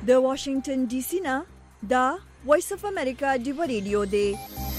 د واشنگټن ډي سي نه دا وایس اف امریکا ډیو ریډیو دی.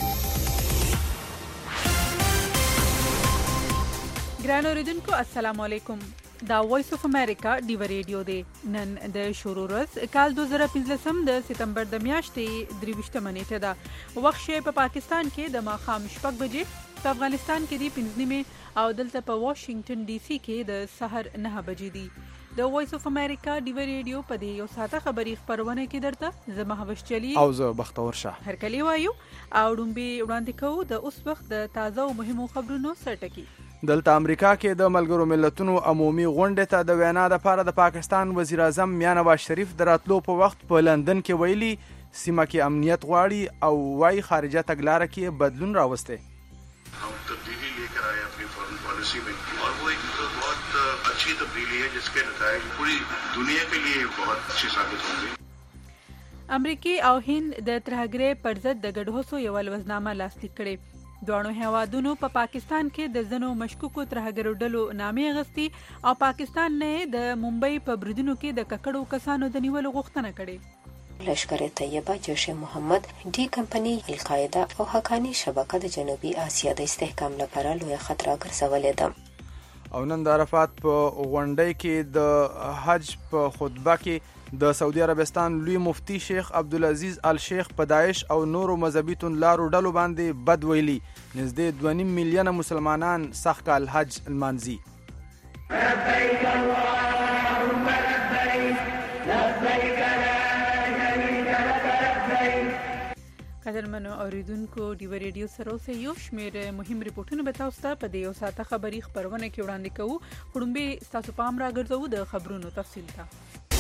ګران اوریدونکو السلام علیکم. دا وایس اف امریکا ډیو ریډیو دی. نن د شروع ورځ کال 2015 د سپتمبر د میاشتې 23 نیټه ده. وخت شی په پاکستان کې د ماښام 6 بجې، په افغانستان کې دی 5 او دلته په واشنگټن ډي سي کې د سحر 9 بجې دي. د وایس اف امریکا ډیو ریډیو په دې یو ساعته خبري خبرونه کې درته زما هوش چلی او زه بختور شاه هرکلی وایو او ډومبي وړاندې کوو د اوس وخت د تازه او مهمو خبرونو سرټکی. دلته امریکا کې د ملګرو ملتونو عمومي غونډې ته د وینا لپاره د پاکستان وزیر اعظم میاں نواز شریف د راتلو په وخت په لندن کې ویلي سیمه کې امنیت غواړي او وايي خارجه تګلاره کې بدلون راوسته. हम तब्दीली लेकर आए अपनी फॉरेन पॉलिसी में और वो एक बहुत अच्छी तब्दीली है जिसके नतीजे पूरी दुनिया के लिए बहुत अच्छे साबित होंगे. امریکای او هند د ترهګرۍ پر ضد د ګډ هڅو یو لوزنامه لاسلیک کړې. دوه هیوادونو په پاکستان کې د ځنو مشکوکو ترهګرو ډلو نامې اغستې او پاکستان نه د ممبئی په بریدونو کې د ککړو کسانو د نیولو غوښتنه کړې. لشکر طیبه، جیش محمد، ډي کمپنی، القاعده او حقانی شبکه د جنوبي اسیا د استحکام لپاره لوی خطر ګرځولې ده. او نن د عرفات په غونډې کې د حج په خطبه کې د سعودي عربستان لوی مفتی شیخ عبدالعزیز الشیخ په داعش او نورو مذهبي توندلارو ډلو باندې بد ویلي. نږدې 2.5 میلیونه مسلمانان سخت کال حج لمانځي. لبیک اللهم لبیک لبیک لا شریک لک لبیک. قدرمنو اوریدونکو ډیو ریډیو سره اوسه یو شمیر مهم ریپورتونه به تاسو ته په دې یو ساعته خبري خبرونه کې وړاندې کوو. خړومبي تاسو پام راګرځو د خبرونو تفصیل ته.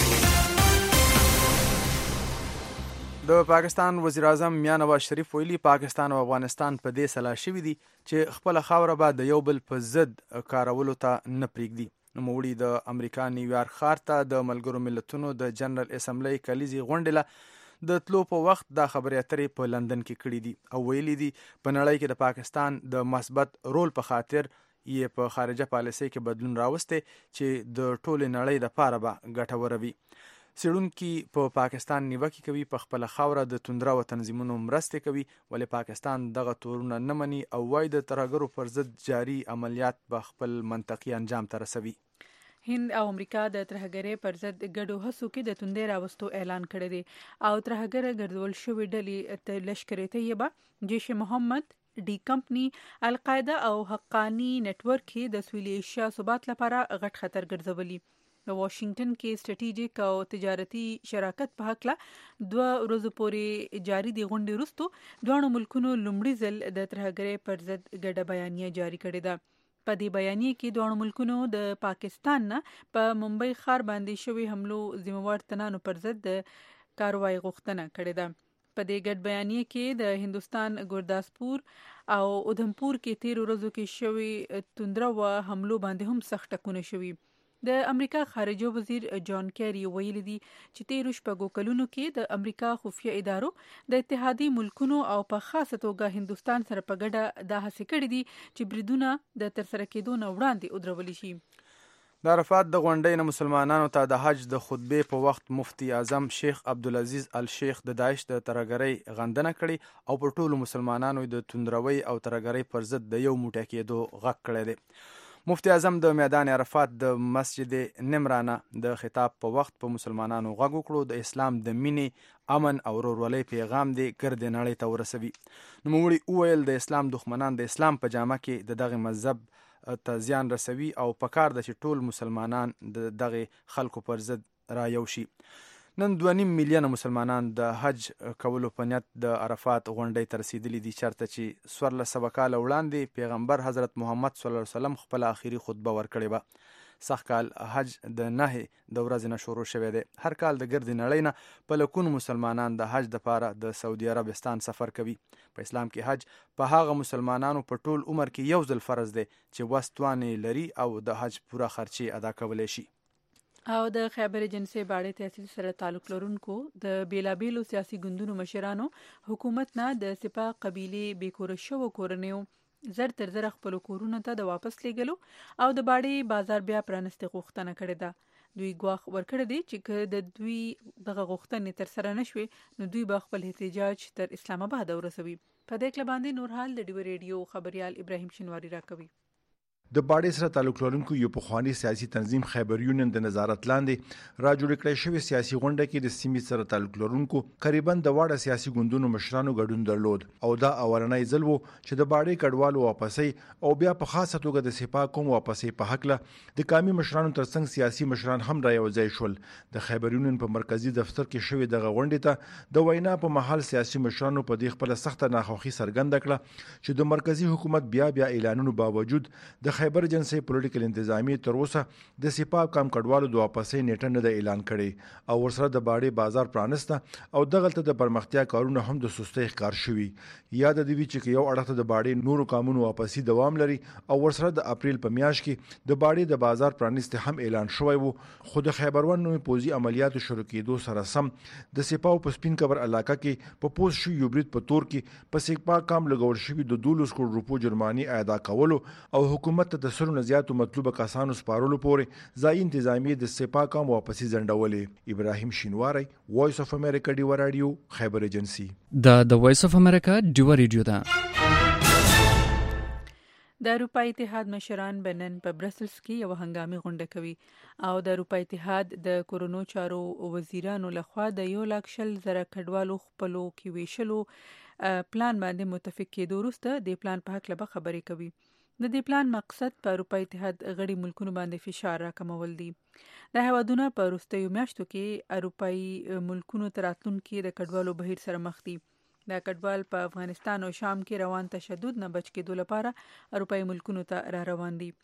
د پاکستان وزیر اعظم میاں نواز شریف ویلي پاکستان او افغانستان په دې سلا شوي دي چې خپل خاوره به د یو بل په ضد کارولو ته نه پریږدي. نوموړي د امریکا نیویارک ښار ته د ملګرو ملتونو د جنرال اسمبلی کلیزي غونډې له د تلو په وخت دا خبرې اترې په لندن کې کړې دي او ویلي دي په نړۍ کې د پاکستان د مثبت رول په خاطر یې په خارجه پالیسۍ کې بدلون راوسته چې د ټولې نړۍ لپاره به ګټور وي. څېړونکي په پاکستان نیوکه کوي په خپل خاوره د توندره و تنظیمونو مرسته کوي ولې پاکستان دغه تورونه نه مني او وايي د ترهګرو پر ضد جاري عملیات به خپل منطقي انجام ته رسوي. هند او امریکا د ترهګرۍ پر ضد ګډو هڅو کې د توندۍ راوستو اعلان کړی دی او ترهګر ګرځول شوې ډلې لشکر طیبه، جیش محمد، ډي کمپنی، القاعده او حقانی نتورک کې د سویلي ایشیا ثبات لپاره غټ خطر ګرځولي. د واشنگټن کې سټریټیجیک او تجارتي شراکت په حق له 2 ورځې پورې جاری دی غونډې وروسته دوه ملکونو لومړي ځل د ترهګرۍ پر ضد ګډه بیانیه جاری کړې ده. په دې بیانیه کې دوه ملکونو د پاکستان نه په ممبئی ښار باندې شوی حملو ذمہوار تنانو پر ضد د کاروایی غوښتنه کړې ده. په دې ګډ بیانیه کې د هندوستان ګورداسپور او اودھمپور کې 13 ورځو کې شوی توندره و حملو باندې هم سخت ټکونه شوی. د امریکا خارجه وزیر جان کیری ویلي دي چې 13 شپږو کلونو کې د امریکا خفیه ادارو د اتحادیې ملکونو او په خاصه توګه هندوستان سره په ګډه دا هڅې کړې دي چې بریدونه د ترسره کېدو نه وړاندې ودرول شي. د عرفات د غونډې نه مسلمانانو ته د حج د خطبې په وخت مفتی اعظم شیخ عبدالعزیز الشیخ د داعش د ترهګرۍ غندنه کړې او په ټولو مسلمانانو د توندروي او ترهګرۍ پر ضد د یو موټی کېدو غږ کړی دی. مفتی اعظم د میدان عرفات د مسجد نمرانه د خطاب په وخت په مسلمانانو غږ وکړو د اسلام د مینې، امن او ورورولۍ پیغام دی ګرد نړۍ ته ورسوي. نوموړي وویل د اسلام دښمنان د اسلام په جامه کې د دغه مذهب ته زیان رسوي او پکار ده چې ټول مسلمانان د دغه خلکو پر ضد را یو شي. نن 2.5 میلیونه مسلمانان د حج کولو په نیت د عرفات غونډې ته رسیدلي دي چېرته چې 1400 کاله وړاندې پیغمبر حضرت محمد صلی الله علیه وسلم خپل آخري خطبه ورکړې وه. سخت کال حج د 9 د ورځې نه شروع شوی دی. هر کال د ګردې نړۍ نه په لکونو مسلمانان د حج دپاره د سعودي عربستان سفر کوي. په اسلام کې حج په هغه مسلمانانو په ټول عمر کې یو ځل فرض دی چې وس توانې لري او د حج پوره خرچې ادا کولی شي. او د خیبر ایجنسی باړې تحصیل سره تعلق لرونکو د بیلابیلو سیاسي ګوندونو مشرانو حکومت نه د سپاه قبیلې بیکوره شوو کورنیو زر خپل کورونو ته د واپس لیږلو او د باړې بازار بیا پرانستې غوښتنه کړې ده. دوی ګواښ ورکړی دی چې د دوی دغه غوښتنې تر سره نشوي نو دوی به خپل احتجاج تر اسلام آباد ورسوي. په دې کله باندې نور حال د ډیو ریډیو خبريال ابراهیم شینواری راکوي. د باډې سره تعلق لرونکو یو پخوانی سیاسي تنظیم خیبر یونین د نظارت لاندې را جوړ کړی شوی سیاسي غونډه کې د سیمې سره تعلق لرونکو قریبا د واړه سیاسي ګوندونو مشرانو ګډون درلود او دا اولنۍ ځل وو چې د باډې کډوالو واپسې او بیا په خاصه توګه د سپاه کوم واپسې په حق له د قومي مشرانو ترڅنګ سیاسي مشران هم را یوځای شول. د خیبر یونین په مرکزی دفتر کې شوی دغه غونډه ته د وینا په محل سیاسي مشرانو په دې خپل سخت ناخوښي څرګنده کړه چې د مرکزی حکومت بیا اعلانونو باوجود د خیبر جنسي پولیټیکل انتظامی تر اوسه د سپاه کم کډوالو د واپسې نیټه نه د اعلان کړي او ورسره د باډې بازار پرانسته او دغلته د پرمختیا کارونه هم د سستۍ ښکار شوي. یاد دی چې یو اړخ د باډې نورو قانونو واپسې دوام لري او ورسره د اپریل په میاشت کې د باډې د بازار پرانسته هم اعلان شوی وو خو د خیبر ون نوې پوزي عملیاتو شروع کېدو سره سم د سپاه په سپین کبر علاقه کې په پوز شو یو برید په تور کې په سپاه کام لګول شوی د 12 کروڑ روپو جرماني ادا کولو او حکومت ته د سرو زیاتو مطلوبه کسانو سپارلو پورې ځای انتظامی د سپاه کام واپسې ځنډولې. ابراهیم شینواری، وایس اف امریکا ډیو رادیو خیبر ایجنسی. د وایس اف امریکا ډیو رادیو دا د اروپای اتحاد مشران بنن په برسلز کې یو هنګامي غونډه کوي او د اروپای اتحاد د کورونو چارو وزیرانو لخوا د 1,40,000 کډوالو خپلو کې ویشلو پلان باندې متفق کېدو وروسته د پلان په حق له خبرې کوي. د دې پلان مقصد په اروپای اتحاد غړي ملکونو باندې فشار راکمول دي. د هیوادونو په وروستیو میاشتو کې اروپایي ملکونو تر راتلونکي د کډوالو بهیر سره مخ دي. د کډوال په افغانستان او شام کې روان تشدد نه بچ کېدو لپاره اروپایي ملکونو ته روان دي.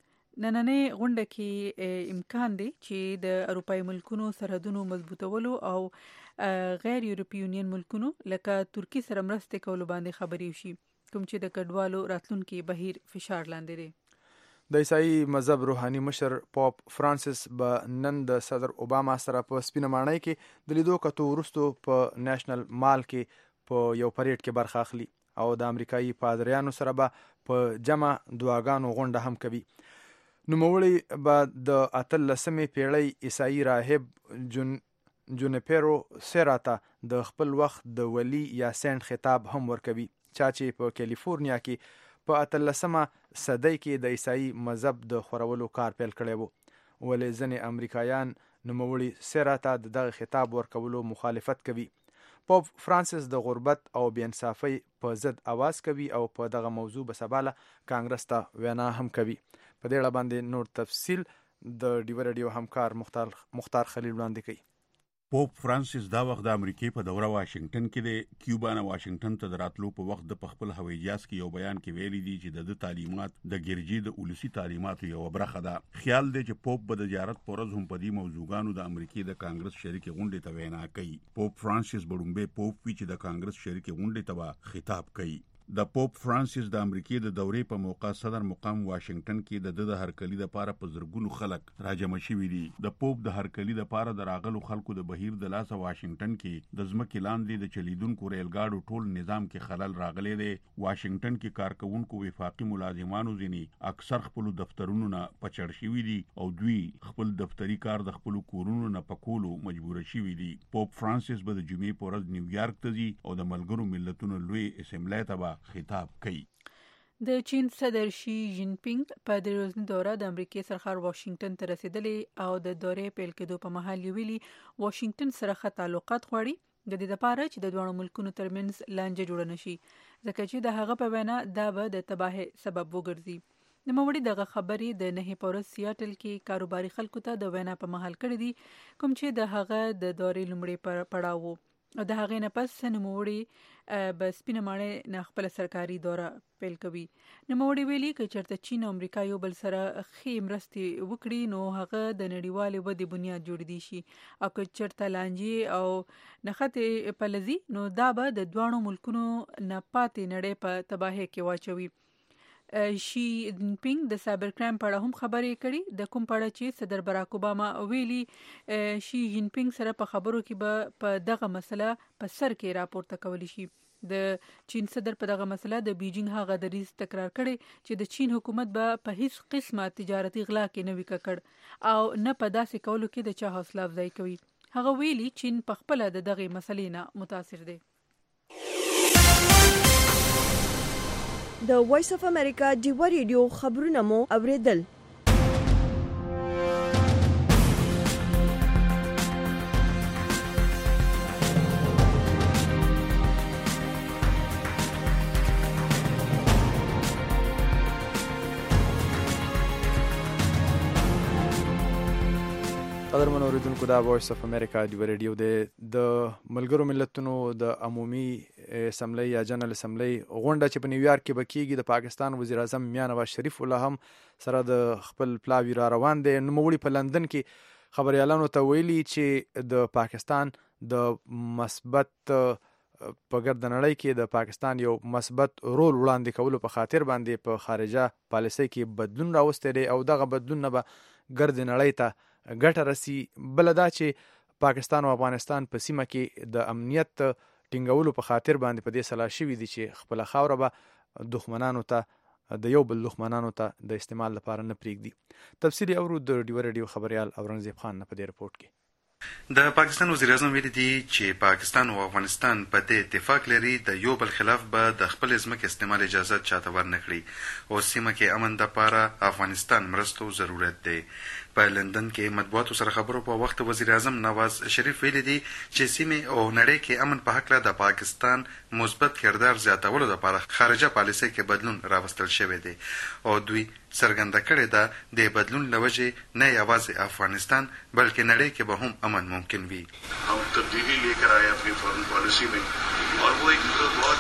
نننې غونډه کې امکان دی چې د اروپایي ملکونو سرحدونو مضبوطولو او غیر یورپی یونین ملکونو لکه ترکی سره مرستې کولو باندې خبرې وشي کوم چې د کډوالو راتلونکي بهیر فشار لاندې دی. د عیسائی مذهب روحاني مشر پاپ فرانسیس به نن د صدر اوباما سره په سپینه ماڼۍ کې د لیدو کتو وروسته په نېشنل مال کې په یو پریډ کې برخه اخلي او د امریکایي پادریانو سره به په جمع دعاګانو غونډه هم کوي. نوموړی به د 18مې پیړۍ عیسائی راهب جونیپرو سیراتا د خپل وخت د ولی یا سینټ خطاب هم ورکوي چا چې په کیلیفورنیا کې په 18مه صدۍ کې د عیسائی مذهب د خورولو کار پیل کړی وو. ولې ځینې امریکایان نوموړي سیراتا د دغه خطاب ورکولو مخالفت کوي. پاپ فرانسیس د غربت او بېانصافۍ په ضد आवाज کوي او په دغه موضوع به سبا له کانګرس ته وینا هم کوي. په دې اړه باندې نور تفصیل د ډیو رادیو همکار مختار خلیل وړاندې کوي. پوپ فرانسیس دا وخت د امریکای په دوره واشنگټن کې د کیوبا نه واشنگټن ته دراتلو په وخت د خپل هوایي جهاز کې یو بیان کې ویلي دي چې د تعلیمات د ګرجي د اولسي تعلیماتو یو برخه ده. خیال دی چې پوپ به د زیارت پرز هم په دې موضوعګانو د امریکای د کانګرس شریک غونډې ته وینا کوي. پوپ فرانسیس بډومبه پوپ وی چې د کانګرس شریک غونډې ته خطاب کوي. د پوپ فرانسیس د امریکای د دورې په موقع صدر مقام واشنگټن کې د هرکلی لپاره په زرګونو خلک راجمع شوي دي. د پوپ د هرکلی لپاره د راغلو خلکو د بهیر د لاسه واشنگټن کې د ځمکې لاندې د چلیدونکو ریل ګاډو ټول نظام کې خلل راغلی دی. واشنگټن کې کارکونکو وفاقي ملازمانو ځینی اکثر خپل دفترونو نه پچړ شوي دي او دوی خپل دفتری کار د خپل کورونو نه پکولو مجبور شوي دي. پوپ فرانسیس به د جمعې په ورځ نیویارک ته ځي او د ملګرو ملتونو لوی اسمبلی ته خطاب کوي. د چین صدر شي جین پینګ په د ورځني دوره د امریکای سرخار واشنگټن ته رسیدلی او د دورې پیل کېدو په مهال ویلي واشنگټن سره ښه تعلقات غواړي د دې لپاره چې د دوه ملکونو ترمنځ لانجه جوړه نشي ځکه چې د هغه په وینا دا به د تباهي سبب وګرځي. نوموړي دغه خبرې د 9 پورس سیاتل کې کاروباري خلکو ته د وینا په مهال کړې دي کوم چې د هغه د دورې لومړی پړاو او د هغې نه پس نوموړي به سپینه ماڼۍ نه خپل سرکاري دوره پیل کوي. نوموړي ویلي که چېرته چین او امریکا یو بل سره ښې مرستې وکړي نو هغه د نړیوالې ودې بنیاد جوړیدی شي او که چېرته لانجې او نښتې پلځي نو دا به د دواړو ملکونو نه پاتې نړۍ په تباهۍ کې واچوي. شي جین پینګ د سایبر کرائم په اړه هم خبرې کړي د کوم په اړه چې صدر براک اوباما ویلي شي جین پینګ سره په خبرو کې به په دغه مسله په سر کې راپورته کولی شي. د چین صدر په دغه مسله د بیجینګ هغه دریځ تکرار کړي چې د چین حکومت به په هیڅ قسمه تجارتي غلا کې نه وي ککړ او نه په داسې کولو کې د چا حوصله افزایی کوي. هغه ویلي چین په خپل د دغه مسلې نه متاثر دی. د وایس اف امریکا ډیوا ریډیو خبرونه مو اوریدل. قدرمن اوریدونکو دا وایس اف امریکا دی ریډیو د ملګرو ملتونو د عمومي اسمبلی یا جنرال اسمبلی غونډه چې په نیویارک کې بکیږي د پاکستان وزیر اعظم میاں نواز شریف الله هم سره د خپل پلاوی را روان دي. نوموړي په لندن کې خبريالانو ته ویلي چې د پاکستان د مثبت په ګردنړۍ کې د پاکستان یو مثبت رول وړاندې کولو په خاطر باندې په خارجه پالیسۍ کې بدلون راوستي دي او دغه بدلون نه به ګردنړۍ ته ګټه رسی. بل دا چې پاکستان او افغانستان په سیمه کې د امنیت ټینګولو په خاطر باندې په دې سلا شوي دي چې خپل خاوره به دښمنانو ته د یو بل دښمنانو ته د استعمال لپاره نه پریږدي. تفصیلی اورو د ډیوا ریډیو خبريال اورنګزیب خان نه په دې رپورت کې. د پاکستان وزیر اعظم ویلي دي چې پاکستان او افغانستان په دې اتفاق لري د یو بل خلاف به د خپل ځمکې استعمال اجازه چاته ورنکړي او سیمه کې امن لپاره افغانستان مرستو ضرورت دی. په لندن کې مطبوعاتو سره خبرو په وخت وزیر اعظم نواز شریف ویلي دي چې سیمه او نړۍ کې امن په حق له د پاکستان مثبت کردار زیاتولو لپاره خارجه پالیسۍ کې بدلون راوستل شوی دی او دوی څرګنده کړې ده د بدلون لوجې نه یوازې افغانستان بلکې نړۍ کې به هم امن ممکن وي. हम तब्दीली लेकर आए अपनी फॉरेन पॉलिसी में और वो एक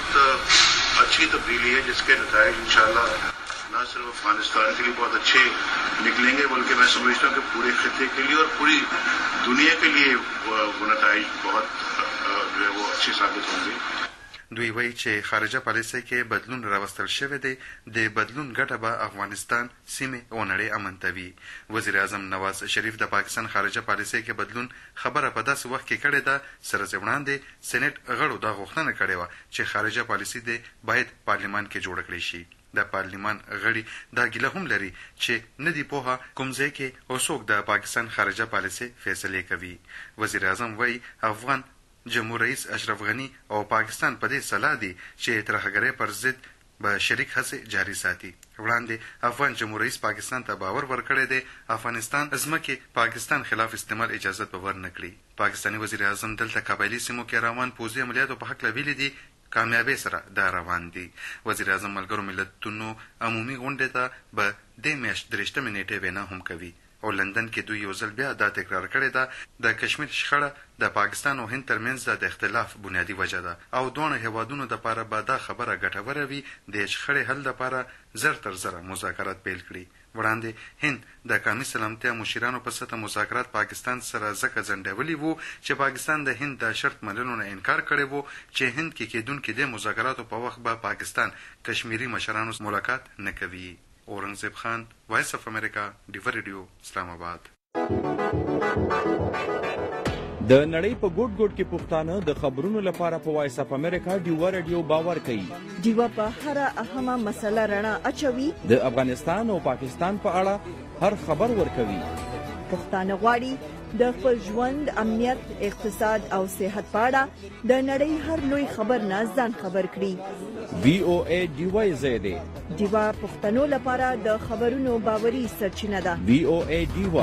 बहुत अच्छी तब्दीली है जिसके नतीजे इंशाल्लाह न सिर्फ अफगानिस्तान के लिए बहुत अच्छे निकलेंगे बल्कि मैं समझता हूँ कि पूरे खिते के लिए और पूरी दुनिया के लिए वो नतीजे बहुत जो है वो अच्छे साबित होंगे. دوی وایي چې خارجه پالیسۍ کې بدلون راوستل شوی دی د بدلون ګټه به افغانستان سیمه او نړۍ امن ته وي. وزیر اعظم نواز شریف د پاکستان خارجه پالیسۍ کې بدلون خبره په داسې وخت کې کړې ده سره چې وړاندې سېنات غړو دا غوښتنه کړې وه چې خارجه پالیسۍ دې باید پارلمان کې جوړه کړې شي. د پارلمان غړي دا ګیله هم لري چې نه دی پوهه کوم ځای کې او څوک د پاکستان خارجه پالیسۍ فیصلې کوي. وزیر اعظم وایي افغان جمهور رئیس اشرف غنی او پاکستان په دې سلا دي چې ترهګرۍ پر ضد به شریک هڅې جاري ساتي. وړاندې افغان جمهور رئیس پاکستان ته باور ورکړی دی افغانستان ځمکې پاکستان خلاف استعمال اجازه به ورنکړي. پاکستاني وزیر اعظم دلته قبایلي سیمو کې روان پوځي عملیاتو په هکله ویلي دي کامیابی سره دا روان دي. وزیر اعظم ملګرو ملتونو عمومي غونډې ته به دې میاشت 23 نیټې وینا هم کوي او لندن کې دوی یو ځل بیا دا تکرار کړی ده د کشمیر شخړه د پاکستان او هند ترمنځ د اختلاف بنیادی وجه ده او دوه هیوادونو لپاره به دا خبره ګټوره وي د شخړې حل لپاره زر تر زر مذاکرات پیل کړي. وړاندې هند د قومي سلامتیا مشیرانو په سطح مذاکرات پاکستان سره ځکه ځنډولي وو چې پاکستان د هند د شرط منلو نه انکار کړی وو چې هند کې کېدونکي د مذاکراتو په وخت به پاکستان کشمیری مشرانو ملاقات نه کوي. اورنګزیب خان، وایس اف امریکا، ډیوا ریډیو، اسلام آباد. د نړۍ په ګوټ ګوټ کې پښتانه د خبرونو لپاره په وایس اف امریکا ډیوا ریډیو باور کوي. ډیوا په هر اهمه مسله رڼا اچوي. د افغانستان او پاکستان په اړه هر خبر ورکوي. پښتانه غواړي د خپل ژوند، امنیت، اقتصاد او صحت په اړه د نړۍ هر لوی خبر نه ځان خبر کړي. VOA ډیوا زیاده ډیوا پښتنو لپاره د خبرونو باوري سرچینه ده. VOA ډیوا.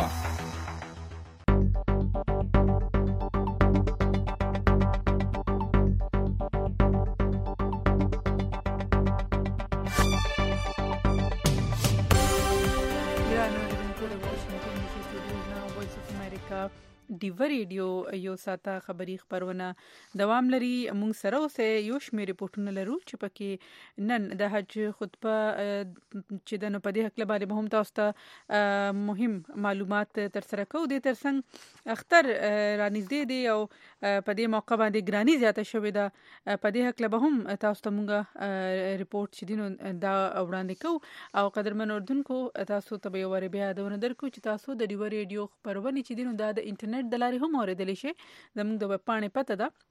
ډیوا ریډیو یو ساته خبری خبرونه دوام لري. موږ سره اوسه یو شمېر ریپورتونه لرو چې پکې نن د حج خطبه چې د نو په دې حق لپاره به هم تاسو ته مهم معلومات تر سره کوو. د ترڅنګ اختر رانږدې دی او په دې موقع باندې ګرانی زیاته شوې ده. په دې حق لپاره هم تاسو ته موږ ریپورت چې دینو دا وړاندې کوو او قدرمن اردوونکو تاسو ته به ور بیا دونه درکو چې تاسو د ډیوا ریډیو خبرونه چې دینو دا د انټرنیټ د لارې هم اوریدلی شي. زموږ د ویب پاڼې پته ده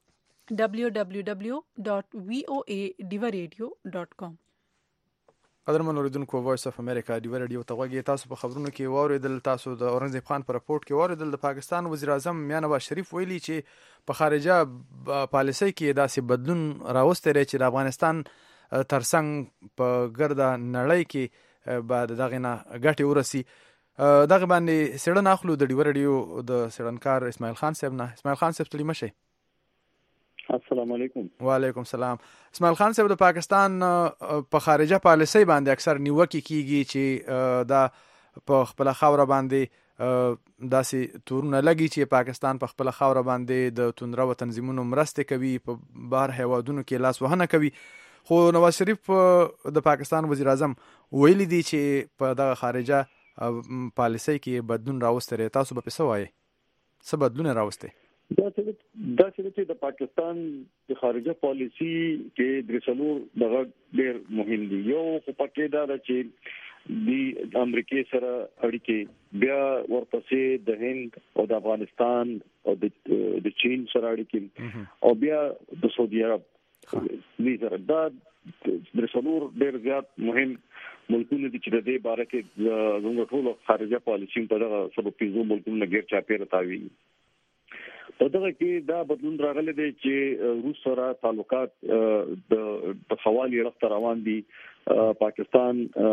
www.voa.radio.com. قدرمن اوریدونکو وایس اف امریکا ډیو رادیو ته غوږی تاسو په خبرونو کې واوریدل. تاسو د اورنګزیب خان په راپورټ کې واوریدل د پاکستان وزیر اعظم میاں نواز شریف ویلي چې په خارجه پالیسۍ کې داسې بدلون راوستي چې د افغانستان ترڅنګ په ګرده نړۍ کې بعد دغه نه ګټي ورسي. دغه باندې سړن اخلو د ډیو رادیو د سړنکار اسماعیل خان صاحب نه. اسماعیل خان صاحب تلی مشه. السلام علیکم. وعلیکم السلام. اسماعیل خان صاحب د پاکستان په خارجه پالیسۍ باندې اکثر نیوکه کیږي چې دا په خپل خاور باندې داسې تورونه لګي چې پاکستان په خپل خاور باندې د توندرو تنظیمونو مرسته کوي، په بهر هیوادونو کې لاس وهنه کوي. خو نواز شریف د پاکستان وزیر اعظم ویلي دی چې په دغه خارجه پالیسۍ کې بدلون راوستي. تاسو به څه وایي؟ څه بدلون راوستي؟ دا چې د پاکستان د خارجه پالیسی کې د څلور دغه ډېر مهم دي. یو خو پکې دا چې د امریکای سره اړیکې، بیا ورپسې د هند او د افغانستان او د چین سره اړیکې، او بیا د سعودي عرب سره. دا د څلور ډېر زیات مهم ملکونه دي چې د دې باره کې زموږ ټول خارجه پالیسی په دغه سبب پیزو ملکونه غیر چاپیره تاوي. په دغه کې دا بدلون راغلی دی چې روس سره تعلقات د تخوالي رخت روان دي. پاکستان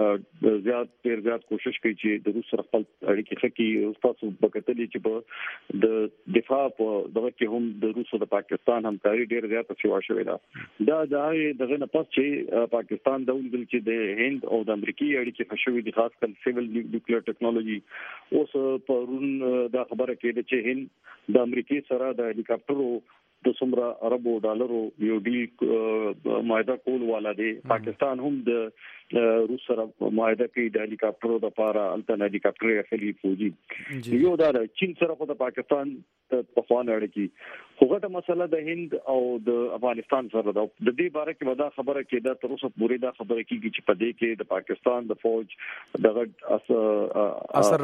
زیات کوشش کوي چې د روس سره خپل اړیکې ښه کړي. تاسو وکړئ چې په د دفاع په دغه کې هم د روس او د پاکستان همکاري ډېر زیاته شوې ده. دا دغه نه پس چې پاکستان د ویل چې د هند او د امریکای اړیکې ښه شوې دي، خاص کر سیویل نیوکلیئر ټیکنالوژي. اوس پرون دا خبره کېده چې هند د امریکای سره د هلیکاپټرو د څومره اربو ډالرو یو ډیل معاهده کول والا دی. پاکستان هم د روس سره معاهده کوي د هلیکاپټرو لپاره الته هلیکاپټر اخلي فوجي. یو دا چین سره خو د پاکستان په خوانه اړیکې، خو غټه مسله د هند او د افغانستان سره ده. د دې باره کې ودا خبره کېده تر اوسه پورې دا خبره کېږي چې په دې کې د پاکستان د فوج دغه اثر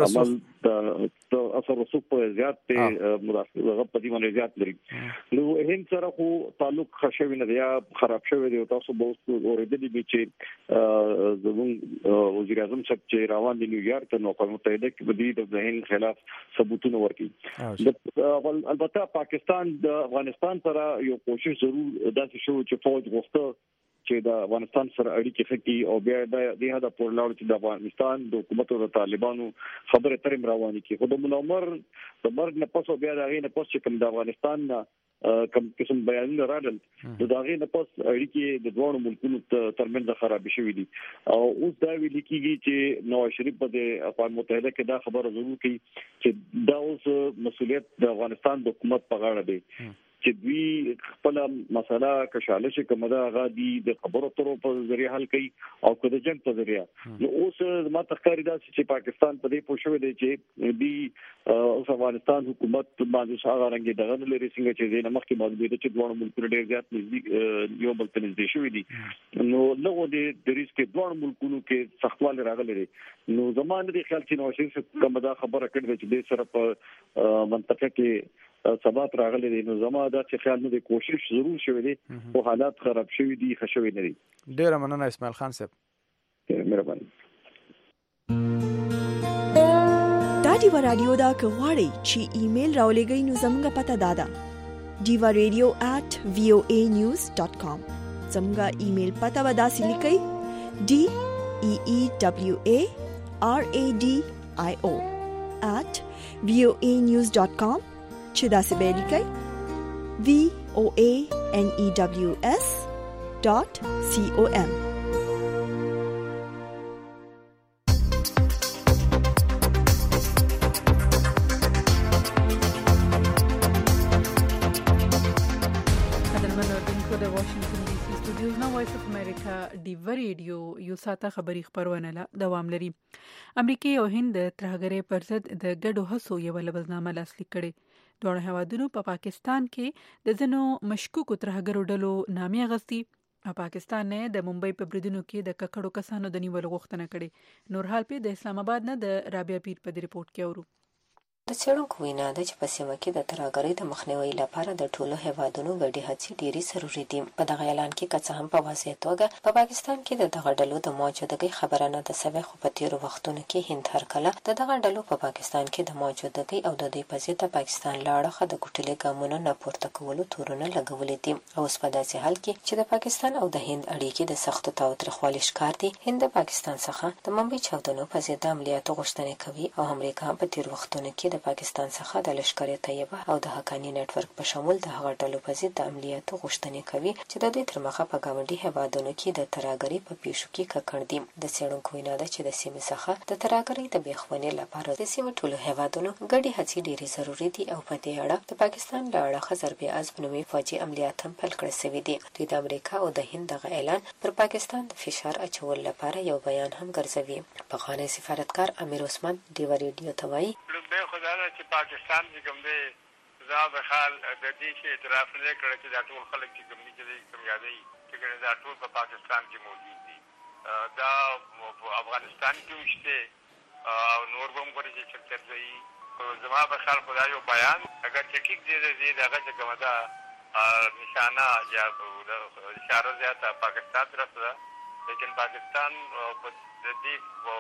رسوخ په زیات مداخله په دې باندې زیات لري. نو هند سره خو تعلق خښوي نه یا خراب شوی دی. تاسو به اوریدلی دي چې زموږ وزیر اعظم صاحب چې روان دي نیویارک ته، نو په متحده کې بدی د هند خلاف ثبوتونه ورکړي. البته پاکستان د افغانستان سره یو کوشش ضرور داسې شو چې فوج غوښته چې د افغانستان سره اړیکې ښه کړي، او بیا د هدا پر لاړ چې د افغانستان د حکومت او د طالبانو خبره ترې روانه کړي. خو د منور د مرګ نه پس او بیا د هغې نه پس چې کوم د افغانستان کوم قسم بیانونه راغلل، د هغې نه پس اړیکې د دوه ملکونو ترمنځ خراب شوې دي. او اوس دا ویل کېږي چې نواز شریف په اقوام متحده کې دا خبره ضرور کوي چې دا اوس مسؤلیت د افغانستان د حکومت په غاړه دی چې دوی خپل مسله کشاله شي کومه دا غادي د خبرو ترو په ذریعہ حل کوي او که د جنگ په ذریعہ. نو اوس ما تخکاری دا چې پاکستان په دې پوښښ دی چې دی اوس افغانستان حکومت باندې څنګه رنګي دغه لري څنګه چې د مخکې معلومات چې دوه ملکونه ډېر زیات نږدې یو بل ته نږدې شوي دي. نو لغه د ریسک دوه ملکونو کې سختواله راغلي دي. نو زمانه د خیال چې نو شي کومه دا خبره کړې چې د سره په منطقه کې ثبات راغلي دي. نو زما دا چې خیال نه دی کوشش ضرور شوی دی او حالات خراب شوی دي خښوي نه دي. ډیر مننه اسماعیل خان صاحب. مهرباني. دا دیوا رادیو دا کغواړي چې ایمیل راولېږئ نو زموږ پته دادا diva.radio@voanews.com. زموږ ایمیل پته ودا سلیکئ DEEWARADIO@voanews.com چې دا څه به لیکئ VOANEWS.com. ډیوا ریډیو یو ساته خبری خبرونه دوام لري. امریکای او هند د ترهګرۍ پر ضد د ګډو هڅو یو لبلنامه لاسلیک کړي. دوه هوادونو په پاکستان کې د ځنو مشکوکو ترهګرو ډلو نامې اغستې. پاکستان نه د ممبئی په بریدونو کې د ککړو کسانو د نیولو غوښتنه کړې. نورحال په د اسلام آباد نه د رابعه پیر په ریپورت کې اورو. د څېړونکو وینا ده چې په سیمه کې د ترهګرۍ د مخنیوي لپاره د ټولو هیوادونو ګډې هڅې ډېرې ضروري دي. په دغه اعلان کې که څه هم په واضح توګه په پاکستان کې د دغه ډلو د موجودګۍ خبره نه ده سوې، خو په تېرو وختونو کې هند هر کله د دغه ډلو په پاکستان کې د موجودګۍ او د دوی په ضد د پاکستان له اړخه د کوټلې ګامونو نه پورته کولو تورونه لګولي دي. اوس په داسې حال کې چې د پاکستان او د هند اړیکې د سختو تاوتریخوالي ښکار دي، هند د پاکستان څخه د ممبۍ چاودنو په ضد د عملیاتو غوښتنې کوي او امریکا په تېرو وختونو کې د پاکستان څخه د لښکر طیبه او د حقاني نټورک په شمول د هغه ډلو په ضد د عملیاتو غوښتنې کوي چې د دوی تر مخه په ګاونډي هیوادونو کې د ترهګرۍ په پیښو کې ککړ دي. د څېړونکو وینا ده چې د سیمې څخه د ترهګرۍ د بیخونې لپاره د سیمې ټولو هیوادونو ګډې هڅې ډېرې ضروري دي او په دې اړه د پاکستان له اړخه ضرب عزم نومي فوجي عملیات هم پیل کړل شوي دي. دوی د امریکا او د هند دغه اعلان پر پاکستان د فشار اچولو لپاره یو بیان هم ګرځوي. پخوانی سفارتکار امیر عثمان ډیوه ریډیو ته وایي لومبه خدای ده چې پاکستان چې کوم دی زه به حال د دې چې اعتراف نه کړی چې دا ټول خلک چې کوم دي چې کوم یادې چې دا ټول په پاکستان کې موجود دي، دا په افغانستان کې وشته او نور به هم غواړي چې چرته ځي. زما په خیال خدای یو بیان اگر چې ټیک دی دغه چې کومه ده نشانه یا اشاره زیاته پاکستان طرف ده، لیکن پاکستان په دې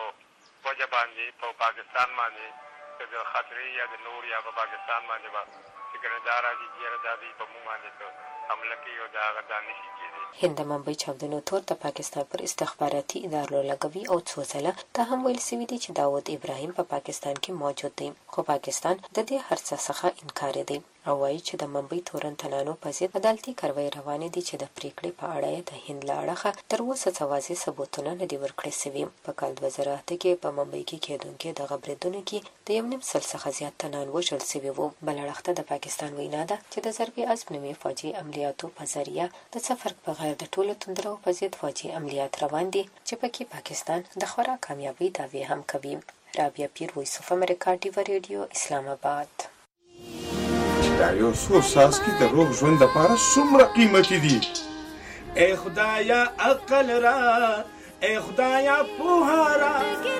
وجه باندې په پاکستان باندې د خطرې یا د نور یا په پاکستان باندې چې ګردار راځي چې دا دې په موږ باندې حمله کوي او دا هغه دانش کېږي. هند د ممبۍ چاودنو تور د پاکستان پر استخباراتي ادارو لګوي او څو ځله ته هم ویل سوي دي چې داود ابراهیم په پاکستان کې موجود دی، خو پاکستان د دې هر څه څخه انکار دی او وایي چې د ممبۍ تورنتنانو په ضد عدالتي کاروایی روانې دي چې د پریکړې په اړه د هند له اړخه تر اوسه څه واضح ثبوتونه نه دي ورکړل سوي. په کال 2008 کې په ممبۍ کې کېدونکي دغه بریدونو کې د 1.5 سل څخه زیات تنان وژل سوي وو. بل اړخ د پاکستان وینا ده چې د ضرب عزم نومي فوجي عملیاتو په ذریعه د څه فرق بغیر د ټولو توندرو په ضد فوجي عملیات روان دي چې پکې پاکستان د خورا کامیابی دعوې هم کوي. رابعه پیر، وایس اف امریکا، ډیوه ریډیو، اسلام آباد. دا یو څو څاڅکي د روغ ژوند لپاره څومره قیمتي دي. ای خدایا عقل را، ای خدایا پوهه را.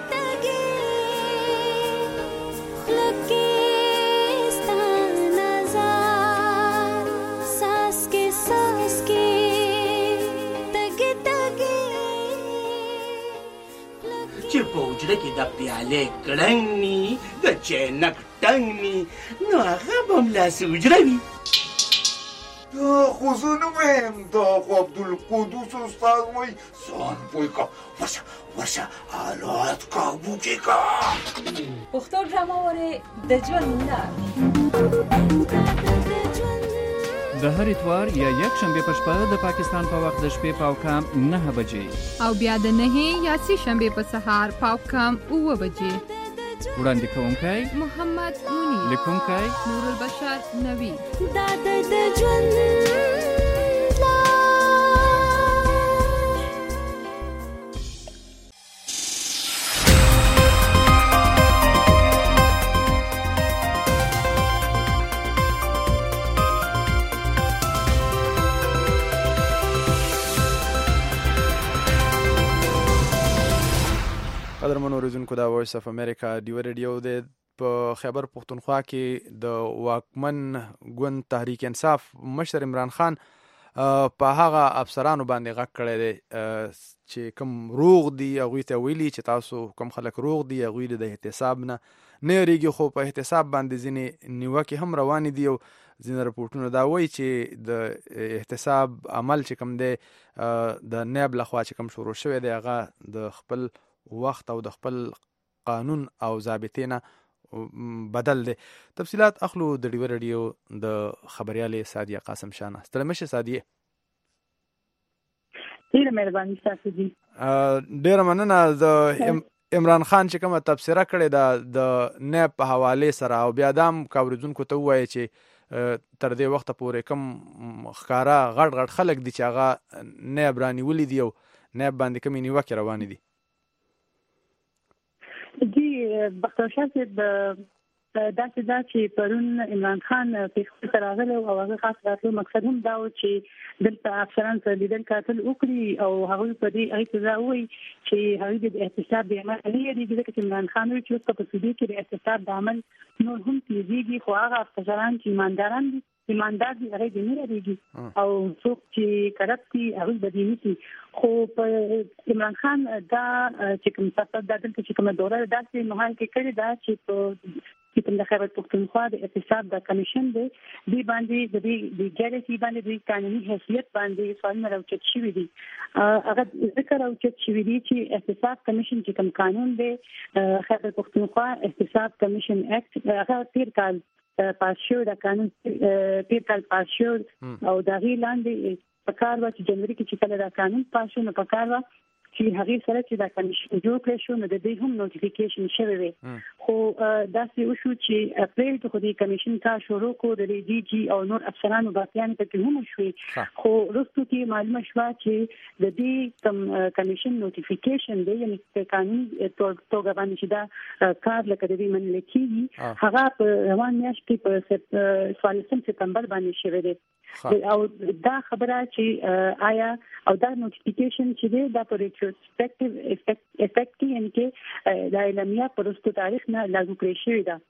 چې په حجره کې د پیالې کړنګ ني د چینک ټنګ ني نو هغه به همداسې حجره وي. دا خو زه نه وایم، دا خو عبدالقدوس استاد وایي ځان پوه که ورشه حالات کابو کې که. پښتو ډرامه وارې د ژوند لار د هر اتوار یا یک شنبه په شپه د پاکستان په وخت د شپې پاوکام 9 بجې او بیا د 9 یا 3 شنبه په سهار پاوکام 9 بجې. وړاندې کوونکی محمد مونی، لیکونکی نور البشر نوی. دا د ژوند قدرمنو اوریدونکو، دا وایس اف امریکا ډیوه ریډیو د په خیبر پښتونخوا کې د واکمن ګوند تحریک انصاف مشر عمران خان په هغه افسرانو باندې غږ کړی دی چې کوم روغ دي هغوی ته ویلي چې تاسو کوم خلک روغ دي هغوی د احتساب نه یریږي، خو په احتساب باندې ځینې نیوکې هم روانې دي او ځینې رپورټونه دا وایي چې د احتساب عمل چې کوم دی د نیب لخوا چې کوم شروع شوی دی هغه د خپل وخت او د خپل قانون او ضابطې نه بدل دی. تفصیلات اخلو د ډیوه ریډیو د خبریالې سادیه قاسم شانه. ستړی مشه سادیه. ډیره مهرباني تاسو دي. ډیره مننه. د عمران خان چې کومه تبصره کړې ده د نیب په حواله سره او بیا دام کاوریدونکو ته وایي چې تر دې وخته پورې کوم ښکارا غټ غټ خلک دي چې هغه نیب رانیولي دي او نیب باندې کومې نیوکې روانې دي. جی بختیار صاحب داسې دا چې پرون عمران خان په خپل راغله او هغه خاص راتلو مقصد هم دا و چې دلته افسران سره لیدل کاتل وکړي او هغه په دې اړه وایي چې هغه د احتساب د عمل نه لري چې عمران خان وایي چې په دې کې د احتساب د عمل نور هم تیزیږي خو هغه افسران چې ایمانداران دي ایماندار دي هغه دې نه لري او څوک چې کرپټي هغه بدینی دي خو په عمران خان دا چې کوم څه د دلته چې کوم دوره داسې مهال کې کړی دا چې په د خیبر پختونخوا د احتساب د کمیشن دی باندې د دې ګارنټي باندې د قانوني حیثیت باندې سوالونه راوچت شوي دي هغه ذکر راوچت شوي دي چې احتساب کمیشن چې کوم قانون دی خیبر پختونخوا احتساب کمیشن اکټ هغه تیر کال پاس شو د قانون تیر کال پاس شو او د غیر لاندې په کار و چې جنوري کې چې کله دا قانون پاس شو نو په کار و چې هغه سره چې دا کمیشن جوړ کړ شو نو د دې هم نوټیفیکیشن شوی وي خو داسې وشو چې اپریل ته خو دې کمیشن کار شروع کو د ډي جی او نور افسرانو باقیان ته هم شوي خو وروسته کې معلومه شوه چې د دې کمیشن نوټیفیکیشن دی یعنی قانوني توګه باندې چې دا کار لکه د دې منل کېږي هغه په روان میاشت کې په 14 سپتمبر باندې شوی دی او دا خبره چې آیا او دا نوټیفیکیشن چې دی دا په ریټروسپیکټیو افیکټ کې یعنی کې د اعلامیه پر وروسته تاریخ نه لاګو کړی شوی دا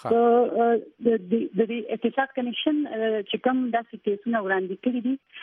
د احتساب کمیشن چې کوم داسې کیسونه وړاندې کړي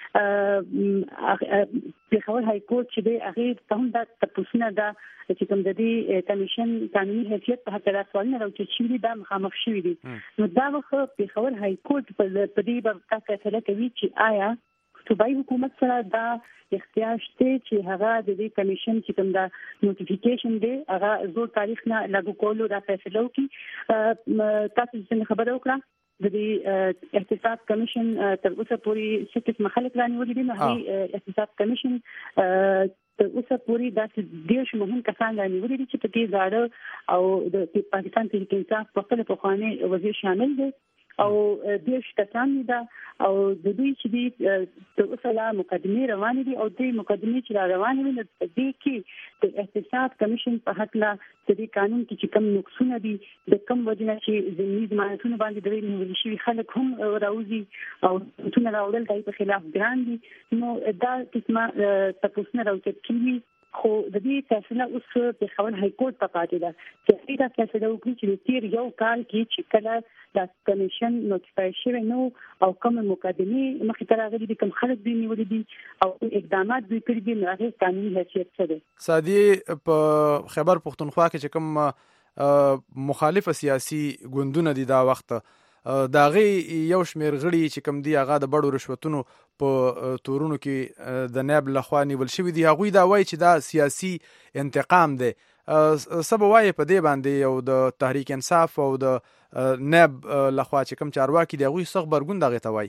دي په خبر های کورټ چې د هغه ته هم د تاسو دا چې کوم د دې کمیشن قانوني حیثیت په هکله سوالونه راوچت شوي دي دا مخامخ شوي دي نو دا وخت په خبر های کورټ په دې باندې فیصله کوي چې آیا صوبایي حکومت سره دا اختیار شته چې هغه د دې کمیشن چې کوم دا نوټیفیکیشن دی هغه زور تاریخ نه لاګو کولو دا فیصله وکړي تاسو څنګه خبره وکړه د دې احتساب کمیشن تر اوسه پورې څه مخالف رانیولې دي نو هغه احتساب کمیشن تر اوسه پورې د دیش مهم کسان رانیولې دي چې په دې ځاړه او د پاکستان تحریک انصاف په خپل پخوانی وزیر شامل دي او دیش کسان دي او د دوی چې د اوسه لا مقدمه روانې دي او د مقدمه چې روانې وي د دې کې د احتساب کمیشن په حق لا د دې قانون کې چې کوم نقصونه دي د کوم وجنه چې زمینی ضمانتونه باندې د نیول شوی خلک هم راوځي او څنګه راوړل دای په خلاف ګران دي نو دا قسمه تاسو نه راوځي کیږي خو د دې فیصله اوس په خبر های کورټ په پاتې ده چې دا فیصله وکړي چې تیر یو کال کې چې کله د کمیشن نوټیفای شوی نو او کوم مقدمه مخکې تر هغه د کوم خلک دی نیولې دي او اقدامات دوی کړی دي نو هغه قانوني حیثیت څه دی سادي په خیبر پختونخوا کې چې کوم مخالف سیاسي ګوندونه دي دا وخت داغه یو شمیر غړي چې کوم دی هغه د بډو رشوتونو په تورونو کې د ناب لخوا نیول شوی دی هغه دا وایي چې دا سیاسي انتقام دی سبا وایي په دې باندې یو د تحریک انصاف او د ناب لخوا چې کوم چارواکي دی هغه صغ برګون دغه ته وایي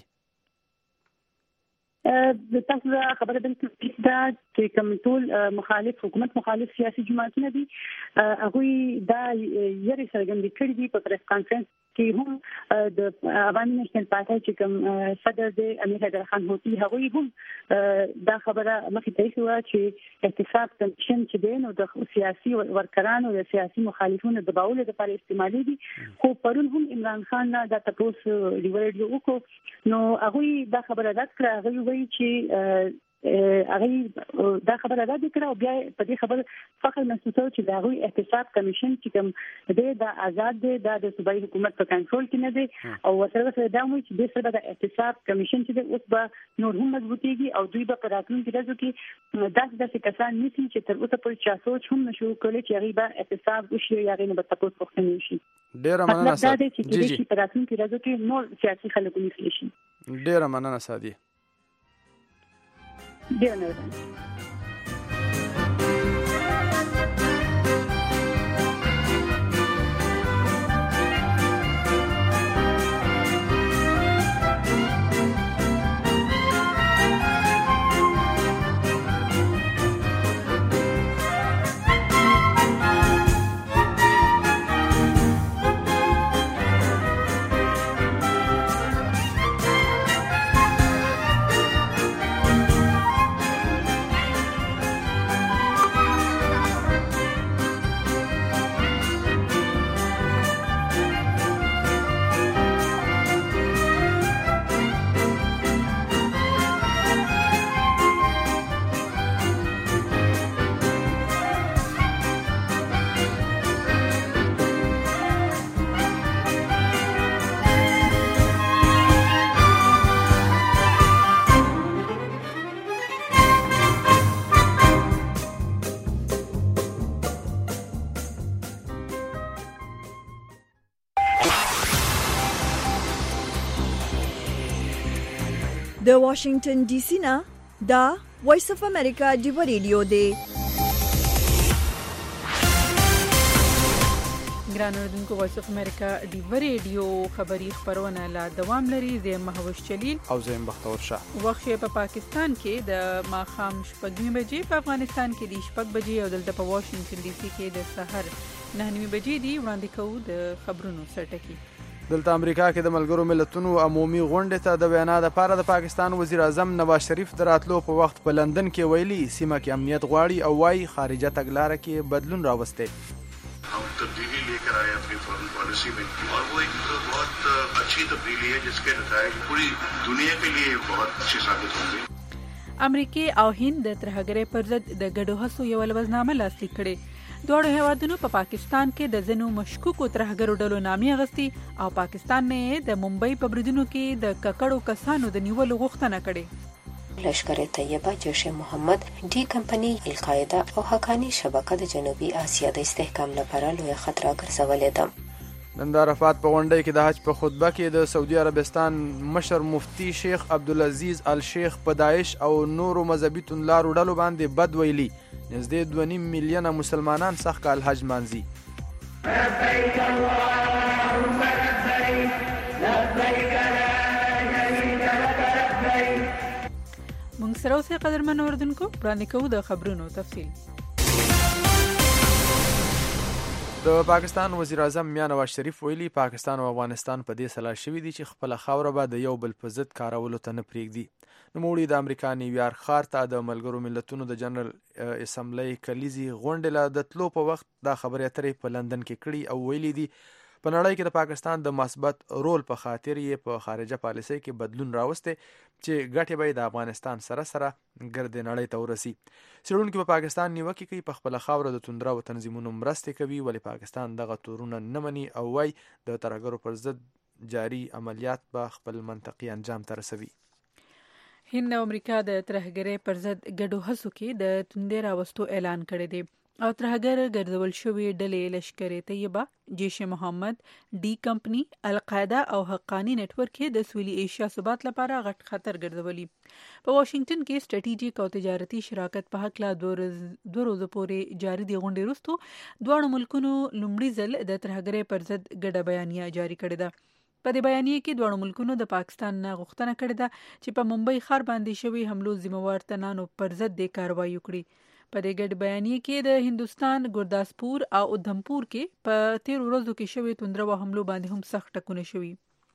د تاسو خبره د دا چې کوم ټول مخالف حکومت مخالف سیاسي جماعتونه دي هغه دا یری سرګندې کړې دي په پریس کانفرنس کې هم د عوامي نېشنل پارټي چې کوم صدر دی امیر حیدر خان هوتي هغه هم دا خبره مخې ته شو چې احتساب کمیشن چې دی نو د سیاسي ورکرانو د سیاسي مخالفونو د باور لپاره استعمالي دي خو پرون هم عمران خان دا تاسو ریورډیو وکړو نو هغه دا خبره رد کړه هغه وایي چې هغه دا خبره را دي کړه او بیا په دې خبره فخر محسوسو چې دا غوي احتساب کمیشن چې کوم د آزاد د صوبایي حکومت په کنټرول کې نه دی او سره دا موږ چې د سره د احتساب کمیشن چې اوس به نور هم مضبوطيږي او دوی به په راتلونکي ورځو کې داسې کسان نشي چې تر اوسه پورې چا سوچ هم نشو کولای چې هغه به احتساب وشي یا غیر به تاسو پوښتنه وشي ډیر مننه سادي چې په راتلونکي ورځو کې نور سیاسي خلک ونیسي شي ډیر مننه سادي ډیر مننه د واشنگټن ډي سي نه دا وایس اف امریکا ډیو ریډیو دی. ګران اوردونکو وایس اف امریکا ډیو ریډیو خبری خبرونه لا دوام لري. زه مهوش چلیل او زه بختور شاه. وخت په پاکستان کې د ماخام شپږ بجې، په افغانستان کې د شپږ بجې او دلته په واشنگټن ډي سي کې د سحر 9 بجې دی. وړاندې کوو د خبرونو سرټکی. دلته امریکا کې د ملګرو ملتونو عمومي غونډې ته د وینا لپاره د پاکستان وزیر اعظم نواز شریف د راتلو په وخت په لندن کې ویلي سیمه کې امنیت غواړي او وايي خارجه تګلاره کې بدلون راوسته. हम तब्दीली लेकर आए अपनी फॉरेन पॉलिसी में और वो एक बहुत अच्छी तब्दीली है जिसके नतीजे पूरी दुनिया के लिए बहुत अच्छे साबित होंगे. امریکا او هند د ترهګرۍ پر ضد د ګډو هڅو یو لوزنامه لاسلیک کړې. دوه هیوادونو په پاکستان کې د ځینو مشکوکو ترهګرو ډلو نامې اغستې او پاکستان نه د ممبئی په بریدونو کې د ککړو کسانو د نیولو غوښتنه کړې. لشکر طیبه، جیش محمد، ډي کمپنی، القاعده او حقانی شبکه د جنوبي اسیا د استحکام لپاره لوی خطر ګرځولې ده. نن د عرفات په غونډه کې د حج په خطبه کې د سعودي عربستان مشر مفتی شیخ عبدالعزیز الشیخ په داعش او نورو مذهبي توندلارو ډلو باندې بد ویلي. نږدې 2.5 میلیونه مسلمانان سخت کال حج مانځي. لبیک اللهم لبیک لبیک لا شریک لک لبیک. موږ سره اوسئ قدرمن اوردونکو، وړاندې کوو د خبرونو تفصیل. د پاکستان وزیر اعظم میاں نواز شریف ویلي پاکستان او افغانستان په دې سلا شوي دي چې خپل خاوره به د یو بل په ضد کارولو ته نه پرېږدي. نوموړي د امریکا نیویارک ښار ته د ملګرو ملتونو د جنرال اسمبلی کلیزي غونډې له د تلو په وخت دا خبرې اترې په لندن کې کړي او ویلي دي په نړۍ کې د پاکستان د مثبت رول په خاطر یې په خارجه پالیسۍ کې بدلون راوسته چې ګټې به د افغانستان سره ګرد نړۍ ته ورسي. څېړونکي په پاکستان نیوکه کوي په خپل خاوره د توندرو تنظیمونو مرستې کوي ولې پاکستان دغه تورونه نه مني او وايي د ترهګرو پر ضد جاري عملیات به خپل منطقي انجام ته رسوي. هند او امریکا د ترهګرۍ پر ضد ګډو هڅو کې د توندې راوستو اعلان کړی دی او ترهګر ګرځول شوې ډلې لشکر طیبه، جیش محمد، ډي کمپنی، القاعده او حقانی نتورک د سویلي ایشیا ثبات لپاره غټ خطر ګرځولي. په واشنگټن کې سټریټیجیک او تجارتي شراکت په حق لا 2 ورځې پورې جاری دی غونډې وروسته دواړو ملکونو لومړي ځل د ترهګرۍ پر ضد ګډه بیانیه جاری کړې ده. په دې بیانیه کې دواړو ملکونو د پاکستان نه غوښتنه کړې ده چې په ممبئی ښار باندې شوی حملو ذمہوار تنانو پر ضد د کاروایی وکړي. په دې ګډ بیانیه کې د هندوستان ګورداسپور او ادھمپور کې په 13 ورځو کې شوی توندرو حملو باندې هم سخت ټکونه شوي.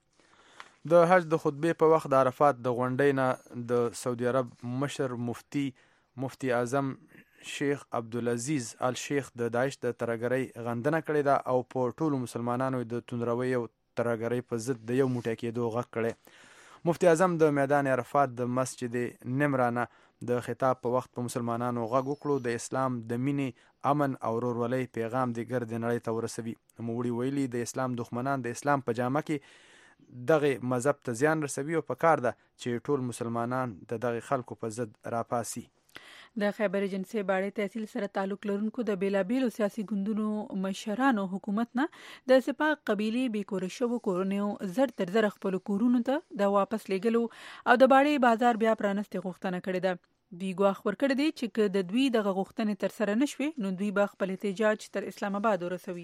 د حج د خطبې په وخت د عرفات د غونډې نه د سعودي عرب مشر مفتی اعظم شیخ عبدالعزیز الشیخ د داعش د ترهګرۍ غندنه کړې ده او په ټولو مسلمانانو د توندروي او ترهګرۍ په ضد د یو موټی کېدو غږ کړی. مفتی اعظم د میدان عرفات د مسجد نمرانه د خطاب په وخت په مسلمانانو غږ وکړو د اسلام د مینې، امن او ورورولۍ پیغام د ګرد نړۍ ته ورسوي. نوموړي ویلي د اسلام دښمنان د اسلام په جامه کې دغه مذهب ته زیان رسوي او پکار ده چې ټول مسلمانان د دغه خلکو په ضد راپاسي. د خیبر ایجنسۍ باړې تحصیل سره تعلق لرونکو د بیلابیلو سیاسي ګوندونو مشرانو حکومت نه د سپاق قبیلې بیکوره شوو کورنیو زر تر زر خپل کورونو ته د واپس لیږلو او د باړې بازار بیا پرانستې غوښتنه کړې ده. دوی ګواښ ورکړی دی چې که د دوی دغه غوښتنې تر سره نشوي نو دوی به خپل احتجاج تر اسلام آباد ورسوي.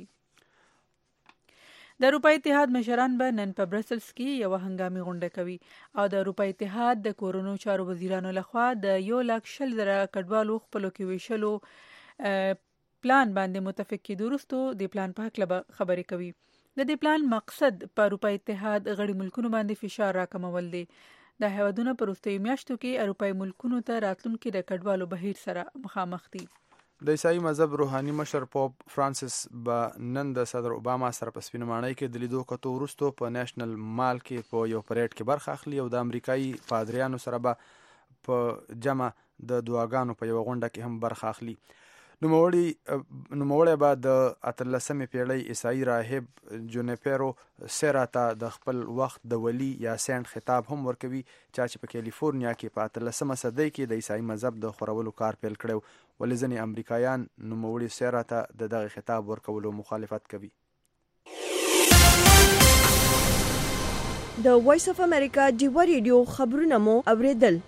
د اروپا اتحاد مشران به نن په برسلز کې یو هنګامي غونډه کوي او د اروپا اتحاد د کورونو چارو وزیرانو لخوا د 1,00,000 کډوالو خپلو کې ویشلو پلان باندې متفق کېدو وروسته د پلان په هکله خبرې کوي. د دې پلان مقصد په اروپا اتحاد غړي ملکونو باندې فشار راکمول دی. د هیوادونو په وروستیو میاشتو کې اروپایي ملکونو ته راتلونکي د کډوالو بهیر سره مخامخ دي. د عیسائی مذهب روحاني مشر پوپ فرانسیس به نن د صدر اوباما سره په سپینه ماڼۍ کې د لیدو کتو وروسته په نېشنل مال کې په یو پریډ کې برخه اخلي او د امریکایي پادریانو سره به په جمع د دعاګانو په یو غونډه کې هم برخه اخلي. نوموړی به د 18مې پیړۍ عیسائی راهب جونیپیرو سیرا ته د خپل وخت د ولی یا سینټ خطاب هم ورکوي چې په کالیفورنیا کې په 18مه صدۍ کې د عیسائی مذهب د خورولو کار پیل کړو ولې ځینې امریکایان نوموړي سیرا ته د دغه خطاب ورکولو مخالفت کوي. د وایس اف امریکا ډیوا ریډیو خبرونه مو اوریدل.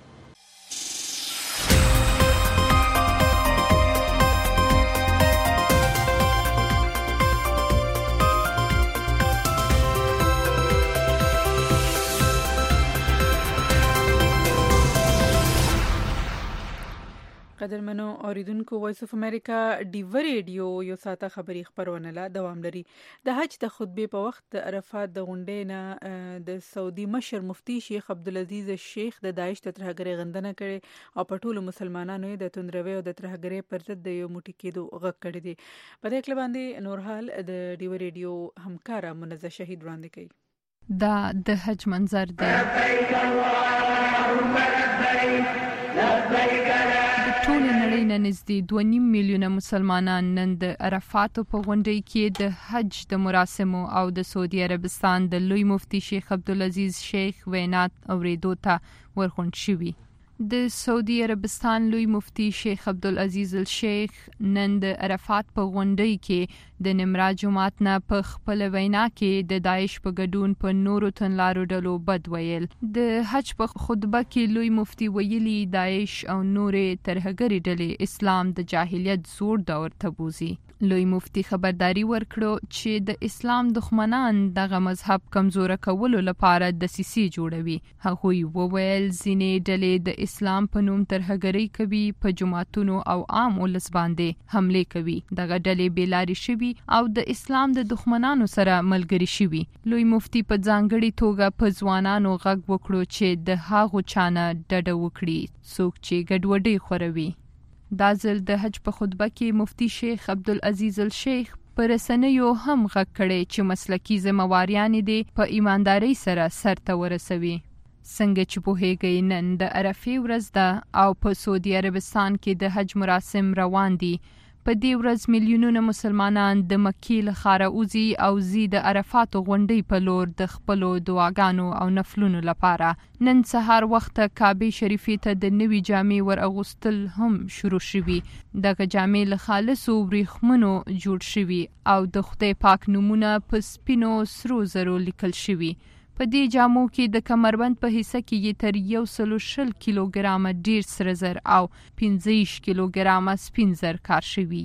قدرمنو اوریدونکو وایس اف امریکا ډیوا ریډیو یو ساته خبری خبرونه لا دوام لري. د حج د خطبه په وخت د عرفات د غونډې نه د سعودي مشر مفتی شیخ عبدالعزیز الشیخ د داعش د ترهګرۍ غندنه کړي او په ټولو مسلمانانو د توندروي او د ترهګرۍ پر ضد د یو موټی کېدو غږ کړی دی. په دې کله باندې نورحال د ډیوا ریډیو همکارا منزه شهید وړاندې کوي. دا د حج منظر دی. د ټول نړۍ نه نږدې 2.5 میلیونه مسلمانان نن د عرفات په غونډې کې د حج د مراسمو او د سعودي عربستان د لوی مفتی شیخ عبدالعزیز شیخ وینات اوریدو ته ورغونډ شوي. د سعودي عربستان لوی مفتی شیخ عبدالعزیز الشیخ نن د عرفات په غونډې کې د نمرا جماعت نه په خپل وینا کې د داعش په ګډون په نورو تنلارو ډلو بد ویل. د حج په خطبه کې لوی مفتی ویلي داعش او نورې ترهګرې ډلې اسلام د جاهلیت زوړ دور ته بوزي. لوی مفتی خبرداري ورکړو چې د اسلام دښمنان دغه مذهب کمزوره کولو لپاره دسیسې جوړوي. هغوی وویل ځینې ډلې د اسلام په نوم ترهګرۍ کوي، په جماعتونو او عام ولس باندې حمله کوي. دغه ډلې بیلاری شوي او د اسلام د دښمنانو سره ملګری شوي. لوی مفتی په ځانګړي توګه په ځوانانو غږ وکړو چې د هغو چانه ډډه وکړي څوک چې ګډوډي خوروي. دا ځل د حج په خطبه کې مفتی شیخ عبدالعزیز الشیخ پر رسنیو هم غږ کړی چې مسلکي ذمہواریان دې په ایماندارۍ سره سرته ورسوي. څنګه چې پوهیږئ نن د عرفې ورځ ده او په سعودي عربستان کې د حج مراسم روان دي. په دې ورځ میلیونونه مسلمانان د مکې له ښاره وځي او ځي د عرفاتو غونډۍ په لور د خپلو دعاګانو او نفلونو لپاره. نن سهار وخته کعبې شریفې ته د نوي جامې ور اغوستل هم شروع شوي. دغه جامې له خالصو وریښمونو جوړ شوي او د خدای پاک نومونه په سپینو سرو زرو لیکل شوي. په دې جامو کې د کمربند په حصہ کې یې تر 120 کیلوګرامه ډیر سره زر او 15 کیلوګرامه سپین زر کار شوي.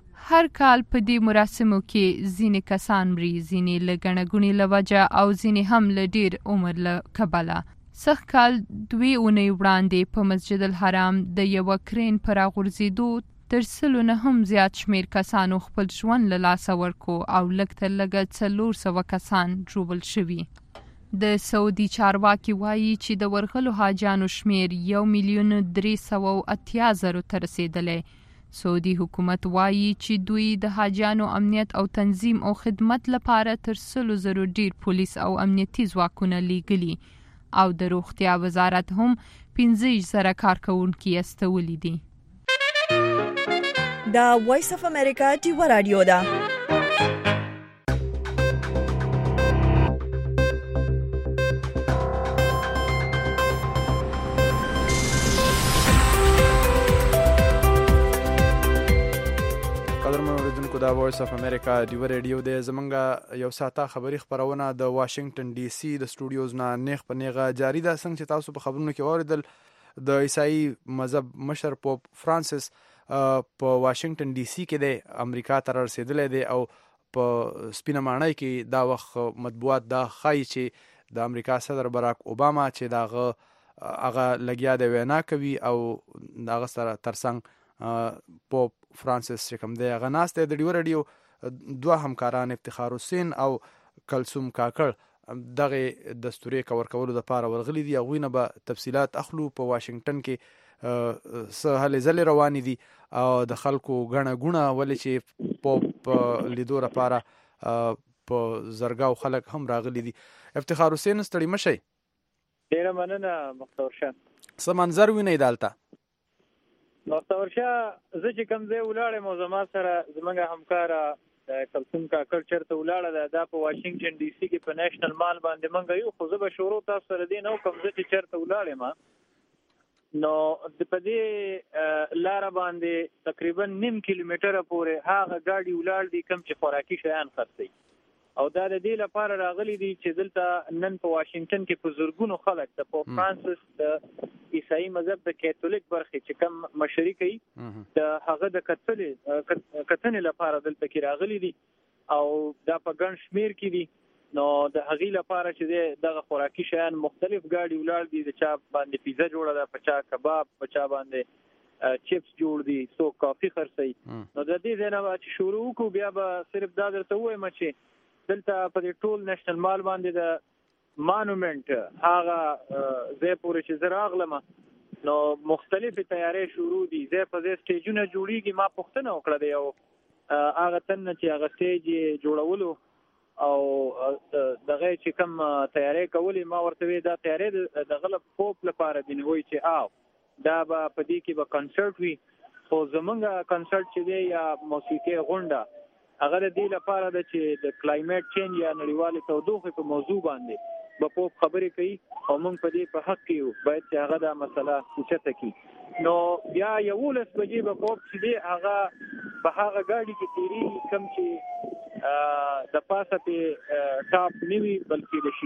هر کال په دې مراسمو کې ځینې کسان مري، ځینې له ګڼه ګوڼې له وجه او ځینې هم له ډیر عمر له کبله. سږ کال 2 اونۍ وړاندې په مسجد الحرام د یوه کرین په راغورځېدو تر 100 نه هم زیات شمیر کسانو خپل ژوند له لاسه ورکو او لږ تر لږه 400 کسان ژوبل شوي. د سعودي چارواکي وایي چې د ورغلو حاجانو شمیر 1,380,000 ته رسیدلی. سعودي حکومت وایي چې دوی د حاجانو امنیت او تنظیم او خدمت لپاره تر 100,000 ډیر پولیس او امنیتي ځواکونه لیږلي او د روغتیا وزارت هم 15,000 کارکوونکي استولی دي. دا وایس اف امریکا ډیوا رادیو ده. دا وایس اف امریکا ډیوا ریډیو د زمونږ یو ساته خبری خبرونه د واشنگټن ډي سي د سټوډیوز نه نیغ په نیغه جاری ده. څنګه چې تاسو په خبرونو کې اوریدل د عیسائی مذهب مشر پوپ فرانسیس په واشنگټن ډي سي کې د امریکا ته رسیدلی دی او په سپینه ماڼۍ کې دا وخت مطبوعات دا ښایي چې د امریکا صدر براک اوباما چې هغه لګیا د وینا کوي او هغه سره ترڅنګ پوپ فرانسیس چې کوم دی هغه ناست دی. د ډیوا ریډیو 2 همکاران افتخار حسین او کلثوم کاکړ دغه دستوري کور کولو لپاره ورغلي دي. هغوی نه به تفصیلات اخلو. په واشنگټن کې څه هلې ځلې روانې دي او د خلکو ګڼه ګوڼه ولې چې پوپ لیدو لپاره په زرګاو خلک هم راغلي دي. افتخار حسین ستړي مه شئ. ډېره مننه مختور شاه. څه منظر وینئ دلته؟ مختور شاه زه چې کوم ځای ولاړم او زما سره زموږ همکاره کلثوم کاکړ چېرته ولاړه ده، دا په واشنګټن ډي سي کې په نیشنل مال باندې موږ یو. خو زه به شروع تاسو سره دې نه وکړم زه چې چېرته ولاړم نو په دې لاره باندې تقریبا 9 کیلومتره پورې هغه ګاډي ولاړ دي کوم چې خوراکي شیان خرڅوي او دا د دې لپاره راغلي دي چې دلته نن په واشنگټن کې په زورګونو خلک د پوپ فرانسیس د عیسائی مذهب د کاتولیک برخې چې کم مشري کوي د هغه د کتنې لپاره دلته کې راغلي دي او دا په ګڼ شمیر کې دي. نو د هغې لپاره چې دغه خوراکي شیان مختلف ګاډي ولاړ دي، د چا باندې پیزا جوړه ده، په چا کباب، په چا باندې چپس جوړ دي، څوک کافي خرڅوي. نو د دې ځای نه چې شروع وکړو بیا به صرف دا درته ووایم چې دلته په دې ټول نیشنل مال باندې د مانومنټ هغه ځای پورې چې زه راغلم نو مختلفې تیارۍ شروع دي، ځای په ځای سټیجونه جوړېږي. ما پوښتنه وکړه د یو هغه تن نه چې هغه سټیج یې جوړولو او دغه چې کوم تیاری کولی، ما ورته وی دا تیاری دغه پوپ لپاره دی، وایي چې دا به په دې کې به کنسرت وي، خو زمونږ کنسرت چې دی یا موسیقي غونډه هغه د دې لپاره ده چې د کلایمیټ چینج یا نړیوالې تودوخې په موضوع باندې به پوپ خبرې کوي او موږ په دې په حق کې یو باید چې هغه دا مسله اوچته کړي. نو بیا 11 بجې به پوپ چې دی هغه په هغه ګاډي کې تیریږي کوم چې د پاسه په ټاپ نیوي بلکې د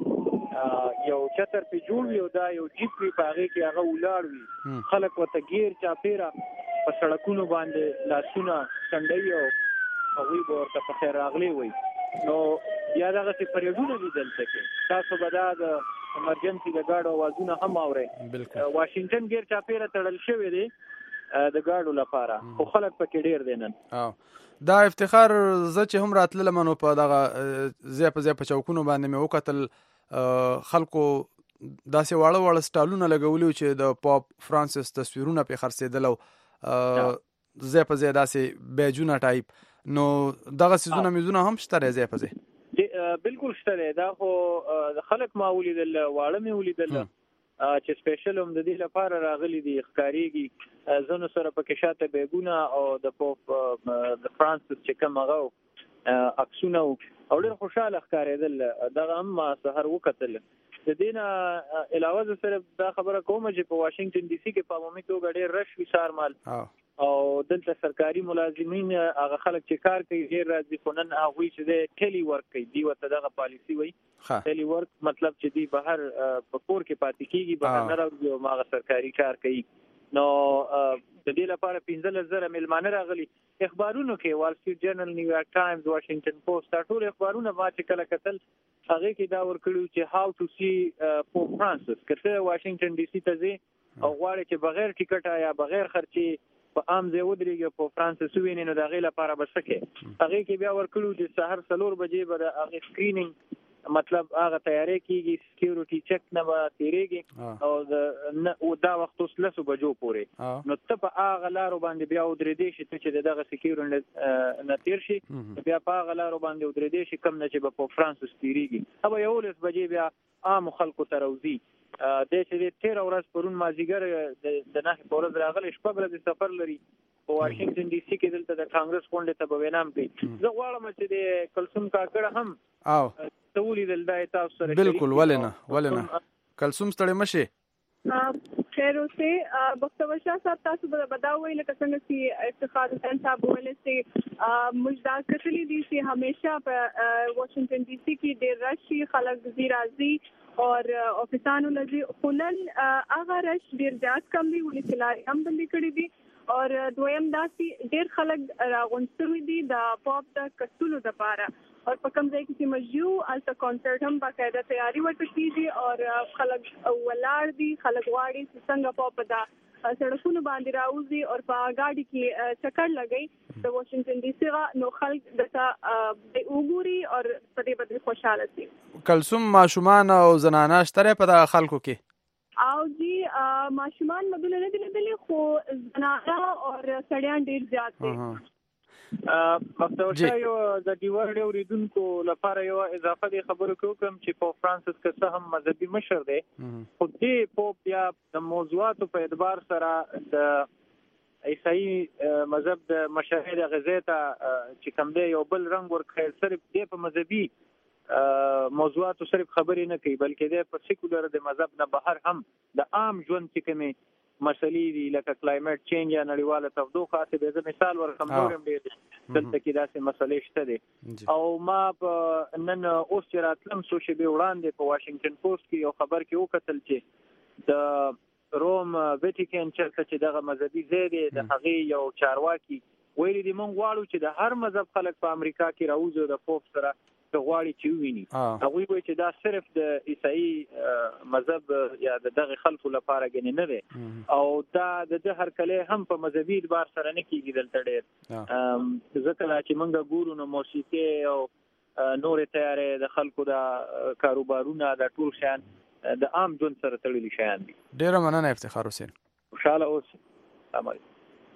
شیشې یو چتر په جوړ وي او دا یو جیپ وي، په هغې کې هغه ولاړ وي، خلک ورته ګیر چاپېره په سړکونو باندې لاسونه څنډوي او هغوی به ورته په خیر راغلی وایي. نو بیا دغسې پریډونه دي دلته کې، تاسو به دا د امرجنسي د ګاډو اوازونه هم اورئ. واشنګټن ګیر چاپېره تړل شوی دی د ګاډو لپاره، خو خلک پکې ډېر دی نن. دا افتخار زه چې هم راتللم نو په دغه ځای په ځای په چوکونو باندې مې وکتل، خلکو داسې واړه واړه سټالونه لګولي چې د پاپ فرانسیس تصویرونه پې خرڅېدل او ځای په ځای داسې بیجونه ټایپ. نو دغه څیزونه میزونه هم شته دی ځای په ځای؟ بالکل شته دی. دا خو خلک ما ولیدل، واړه مې ولیدل چې سپیشل هم د دې لپاره راغلي دي، ښکارېږي ځنو سره پکې شاته بیګونه او د پوپ د فرانسیس چې کوم هغه عکسونه او ډېر خوشحاله ښکارېدل. دغه هم ما سهار وکتل. د دې نه علاوه زه صرف دا خبره کوم چې په واشنګټن ډي سي کې په عمومي توګه ډېر رش وي سهار مال، او دلته سرکاري ملازمین هغه خلک چې کار کوي ډېر راځي، خو نن هغوی چې دی ټیلی ورک کوي، دوی ورته دغه پالیسي وایي. ټیلی ورک مطلب چې دوی بهر په کور کې پاتې کېږي، بهر نه راوځي او هغه سرکاري کار کوي. نو د دې لپاره 15,000 میلمانه راغلي. اخبارونو کې وال سټریټ جرنل، نیویارک ټایمز، واشنګټن پوسټ، دا ټول اخبارونه ما چې کله کتل هغې کې دا ورکړي چې هاو ټو سی پوپ فرانسیس. که ته واشنګټن ډي سي ته ځې او غواړې چې بغیر ټیکټه یا بغیر خرچې په عام ځای ودرېږي په فرانسیس ووینې، نو د هغې لپاره به څه کوې؟ هغې کې بیا ورکړو چې سهار 4 بجې به د هغې سکرینینګ مطلب هغه تیاری کېږي، سکیورټي چک نه به تېرېږي او دا وخت اوس 10 بجو پورې. نو ته په هغه لارو باندې بیا ودرېدی شي، ته چې د دغه سکیورټي نه تېر شي بیا په هغه لارو باندې ودرېدی شي کوم نه چې به په فرانسیس تېرېږي. به 11 بجې بیا عامو خلکو ته راوځي. دی چې د 13 ورځ پرون مازدیګر د 9 په ورځ راغلی، 6 ورځې سفر لري په واشنګټن ډي سي کې، دلته د کانګرس غونډې ته به وینام کوي. زه غواړم چې د کلثوم کاکړه هم ته ولیدل، دا یې تاسو سره بالکل. ولې نه کلثوم ستړې مه شې. خیر اوسې بختور شاه صاحب، تاسو به دا ووایئ لکه څنګه چې افتخار حسین صاحب وویل چې موږ دا کتلي دي چې همیشه په واشنګټن ډي سي کې ډېر رش شي، خلک ځي راځي اور افسانو لږی، خو نن هغه رش ډېر زیات کم دی، ولې چې لارې هم بندې کړي دي. اور دویم داسې ډېر خلک راغونډ شوي دي د پاپ د کتلو دپاره، اور په کوم ځای کې چې مجیو هلته کانسرټ هم باقاعده تیاری ورته کېږي اور خلک ولاړ دي، خلک غواړي چې څنګه پاپ دا سړکونو باندې راوځي او په ګاډي کې چکر لګي د واشنګټن ډي سي، نو خلک دته وګوري او په دې باندې خوشاله شي. کلثوم ماشومان او زنانه شته په دغه خلکو کې؟ او جی ماشومان مدونه نه دي لیدلي، خو زنانه او سړیان ډېر زیات دي. مفتوشه یو د ډیورډ اوریدونکو لپاره یو اضافه دی خبرو کوم چې په فرانسیس کې څه هم مذهبي مشر دی، خو دې پوپ بیا د موضوعاتو په اعتبار سره د عیسائی مذهب د مشاهد غزې ته چې کوم دی یو بل رنګ ورکړی، صرف دې په مذهبي موضوعاتو صرف خبرې نه کوي، بلکې دې په سیکولر د مذهب نه بهر هم د عام ژوند چې کومې مسلې دي لکه کلایمټ چینج یا نړیواله تودوخه. به زه مثال ورکړم نورم ډېر دلته کې داسې مسلې شته دي. او ما په نن اوس چې راتلم څو شېبې وړاندې په واشنگټن پوسټ کې یو خبر کې وکتل چې د روم ویټیکن چرته چې دغه مذهبي ځای دی د هغې یو چارواکي ویلي دي موږ غواړو چې د هر مذهب خلک په امریکا کې راوځو د پوپ سره که غواړي چې وویني. هغوی وایي چې دا صرف د عیسايي مذهب یا د دغه خلکو لپاره ګنې نه دی او دا د هرکلی هم په مذهبي اعتبار سره نه کېږي دلته ډېر. ځکه چې موږ ګورو نو موسیقي او نورې تیارې د خلکو د کاروبارونه د ټول شیان د عام ژوند سره تړلي شیان دي. ډېره مننه افتخار حسین. خوشحاله اوسئ. السلام علیکم.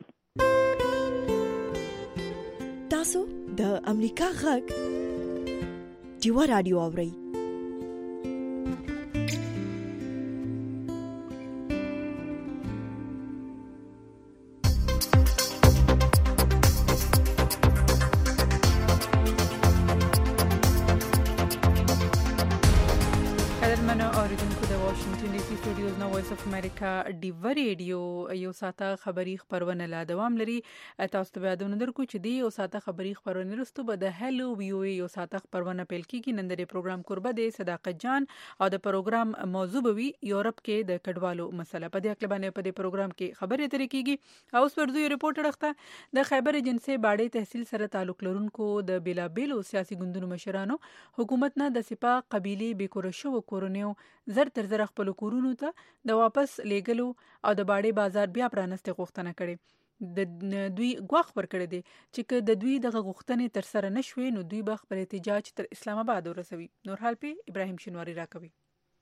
تاسو د امریکا غږ ډیوا رادیو اورئ. وایس اف امریکا ډیوا ریډیو یو ساته خبری خبرونه لا دوام لري. تاسو ته یادونه درکو چې دی یو ساته خبری خبرونه رسټو به د هلو ویو یو ساته خبرونه پیل کیږي. نن د پروګرام قربه د صداقت جان او د پروګرام موضوع به وي یورپ کې د کډوالو مسله. په دې اړه باندې په دې پروګرام کې خبرې اترې کیږي. او اوس ورځو ریپورټ راخته د خیبر ایجنسی باډي تحصیل سره تعلق لرونکو د بیلابیلو سیاسي ګوندونو مشرانو حکومت نه د سپاه قبيله بیکورشو کورونیو زر تر زر خپل کورونو ته د واپس لیګلو او د باډي بازار بیا پرانسته غوښتنه کړي. د دوی غوښ ورکړي دي چې د دوی د غوښتنې تر سره نشوي نو دوی به خپل احتجاج تر اسلام آباد ورسوي. نور حال په ابراهیم شینواری راکوي.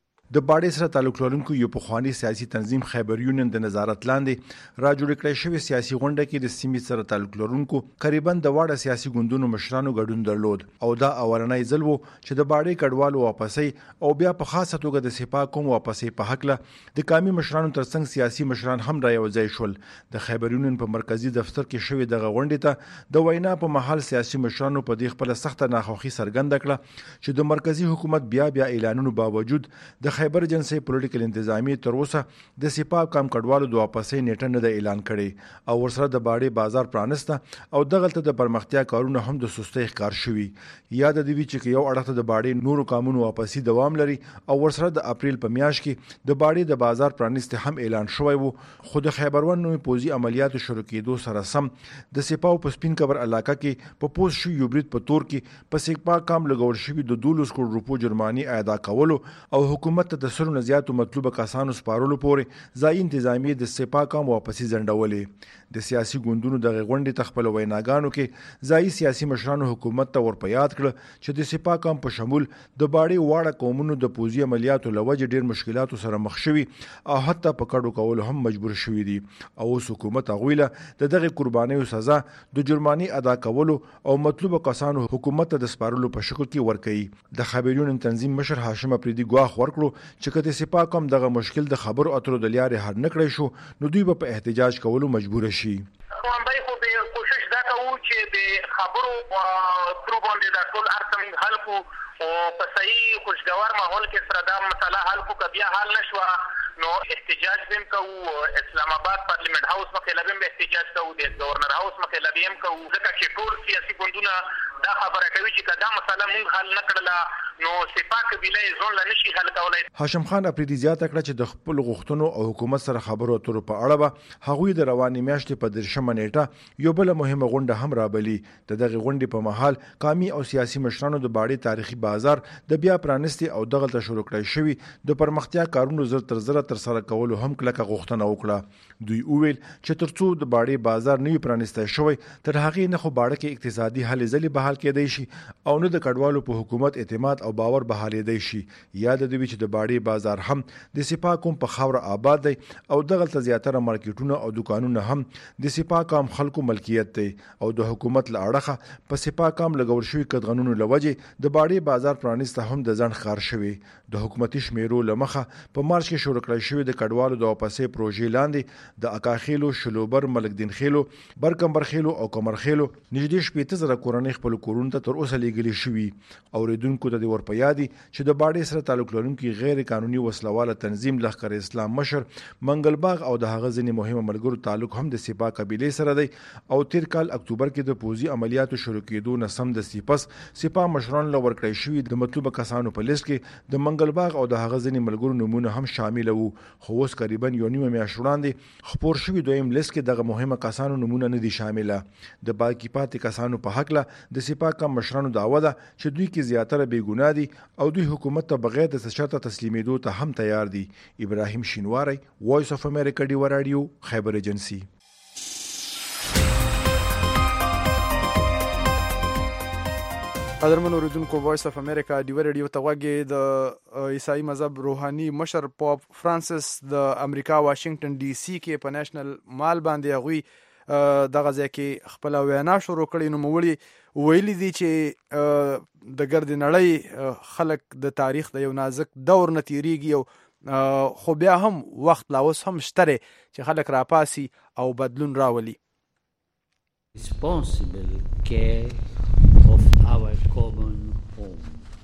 د باډي سره تعلق لرونکو یو پخوانی سیاسي تنظیم خیبر یونین د نظارت لاندې را جوړ کړی شوی سیاسي غونډه کې د سیمې سره تعلق لرونکو تقریبا د واړه سیاسي ګوندونو مشرانو ګډون درلود او دا اورنۍ ځل وو چې د باډي کډوالو واپسې او بیا په خاصه توګه د سپاه کوم واپسې په حق له د قومي مشرانو ترڅنګ سیاسي مشران هم را یوځای شول. د خیبر یونین په مرکزی دفتر کې شوی د غونډې ته د وینا په محل سیاسي مشرانو په دې خپل سخت ناخوښي څرګنده کړه چې د مرکزی حکومت بیا اعلانونو باوجود د خیبر ایجنسی پولیټیکل انتظامی تر اوسه د سپاه کم کډوالو د واپسې نیټه نه اعلان کړي او ورسره د باډي بازار پرانسته او دغلته د پرمختیا کارونه هم د سستۍ ښکار شوي. یاد دی چې یو اړخ د باډي نورو قانونو واپسی دوام لري او ورسره د اپریل په میاشت کې د باډي د بازار پرانسته هم اعلان شوی وو. خو د خیبرون نوې پوزي عملیاتو شروع کېدو سره سم د سپاه په سپین کبر علاقه کې په پوز شو یو برید په تور کې په سپاه کام لګول شوی د 12 کروڑ روپو جرمانی ادا کولو او حکومت ته د سلو نه زیاتو مطلوبه کسانو سپارلو پورې ځای انتظامی د سپاه کام واپسی ځنډولې. د سیاسي ګوندونو د غونډې تخپل ویناګانو کې ځای سیاسي مشرانو حکومت ته ورپیاد کړ چې د سپاه کام په شمول د باډي واړه قومونو د پوزي عملیاتو لوجه ډیر مشکلاتو سره مخ شوي او حتی په کډو کول هم مجبور شوي دي او حکومت غویله د دغه قربانیو سزا د جرمانی ادا کولو او مطلوبه کسانو حکومت ته د سپارلو په شکل کې ورکړي. د خیبریون تنظیم مشر هاشم افریدي ګواښ ورکړو چې کته سپاه کوم دغه مشکل د خبرو اترو د لارې حل نکړی شو نو دوی په احتجاج کولو مجبور شي. همدای خو به کوشش دا کوو چې د خبرو تر باندې د ټول ارتم حل کو او په صحیح خوشگوار ماحول کې سره دا مسله حل کو کبیا حل نشو نو احتجاج بهم کوو. اسلام آباد پارلیمنت هاوس مخې لبیم به احتجاج کوو، د گورنر هاوس مخې لبیم کوو ځکه چې ټول سیاسي ګوندونه دا خبره کوي چې دا مسله موږ حل نکړله نو سپاه قبیله ځون لا نشي حل کولای. هاشم خان افریدي زیاته کړه چې د خپل غوښتنو او حکومت سره خبرو اترو په اړه به هغوی د رواني میاشتې په 13 نیټه یو بل مهمه غونډه هم رابلی. د دغه غونډې په محل قومي او سیاسي مشرانو د باډي تاریخي بازار د بیا پرانستی او دغه شروع کړی شوی د پرمختیا کارونو زر تر سره کولو هم کلکه غوښتنه وکړه. دوی وویل چې ترڅو د باډي بازار نوی پرانستی شوی تر هغه نه خو باډه کې اقتصادي هلې ځلې بحال کېدای شي او نه د کډوالو په حکومت اعتماد او باور بحالېدای شي. یاد دی چې د باډي بازار هم د سپاه کوم په خاور آباد دی او دغه زیاتره مارکیټونه او دکانونه هم د سپاه کام خلکو ملکیت دی او د حکومت له اړخه په سپاه کام لګول شوی قانونو لوجه د باډي بازار پرانسته هم د ځن خار شوی. د حکومتي شمیرو لمخه په مارچ کې شروع کړی شوی د کډوالو د واپسې پروژې لاندې د اکاخیلو، شلوبر، ملکدین خیلو، برکمبر خیلو او کمر خیلو نږدې 15,000 کورنۍ خپل کورونو ته تر اوسه لیږلي شوي. اوریدونکو ته د ورپه یادي چې د باډي سره تعلق لرونکي غیر قانوني وسلواله تنظیم لښکر اسلام مشر منګل باغ او د هغه ځینې مهمه ملګرو تعلق هم د سپاه قبیلې سره دی او تیر کال اکتوبر کې د پوځي عملیاتو شروع کېدو نه سم د سپاه مشران له ورکړی شوي د مطلوبه کسانو په لیست کې د منګل باغ او د هغه ځینې ملګرو نومونه هم شامل وو خو اوس تقریبا یو نیمه میاشت وړاندې خپور شوي دویم لیست کې دغه مهمه کسانو نومونه نه دي شامله د باقي پاتې کسانو په حق له د سپاه کم مشرانو دعوه ده چې دوی کې زیاتره بېګناه دي او دوی حکومت ته بغیر د څه شرطه تسلیمېدو ته هم تیار دي. ابراهیم شینواری، وایس اف امریکا ډیوه رادیو، خیبر ایجنسی. قدرمن اوریدونکو، وایس اف امریکا ډیوه رادیو ته غوږی. د عیسائی مذهب روحاني مشر پوپ فرانسیس د امریکا واشنگټن ډي سي کې په نېشنل مال باندې هغوی دغه ځای کې خپل وینا شروع کړې. نوموړي ویلي دي چې د ګرد نړۍ خلک د تاریخ د یو نازک دور نه تیریږي خو بیا هم وخت لا اوس هم شته چې خلک راپاسي او بدلون راولي. Of our common home.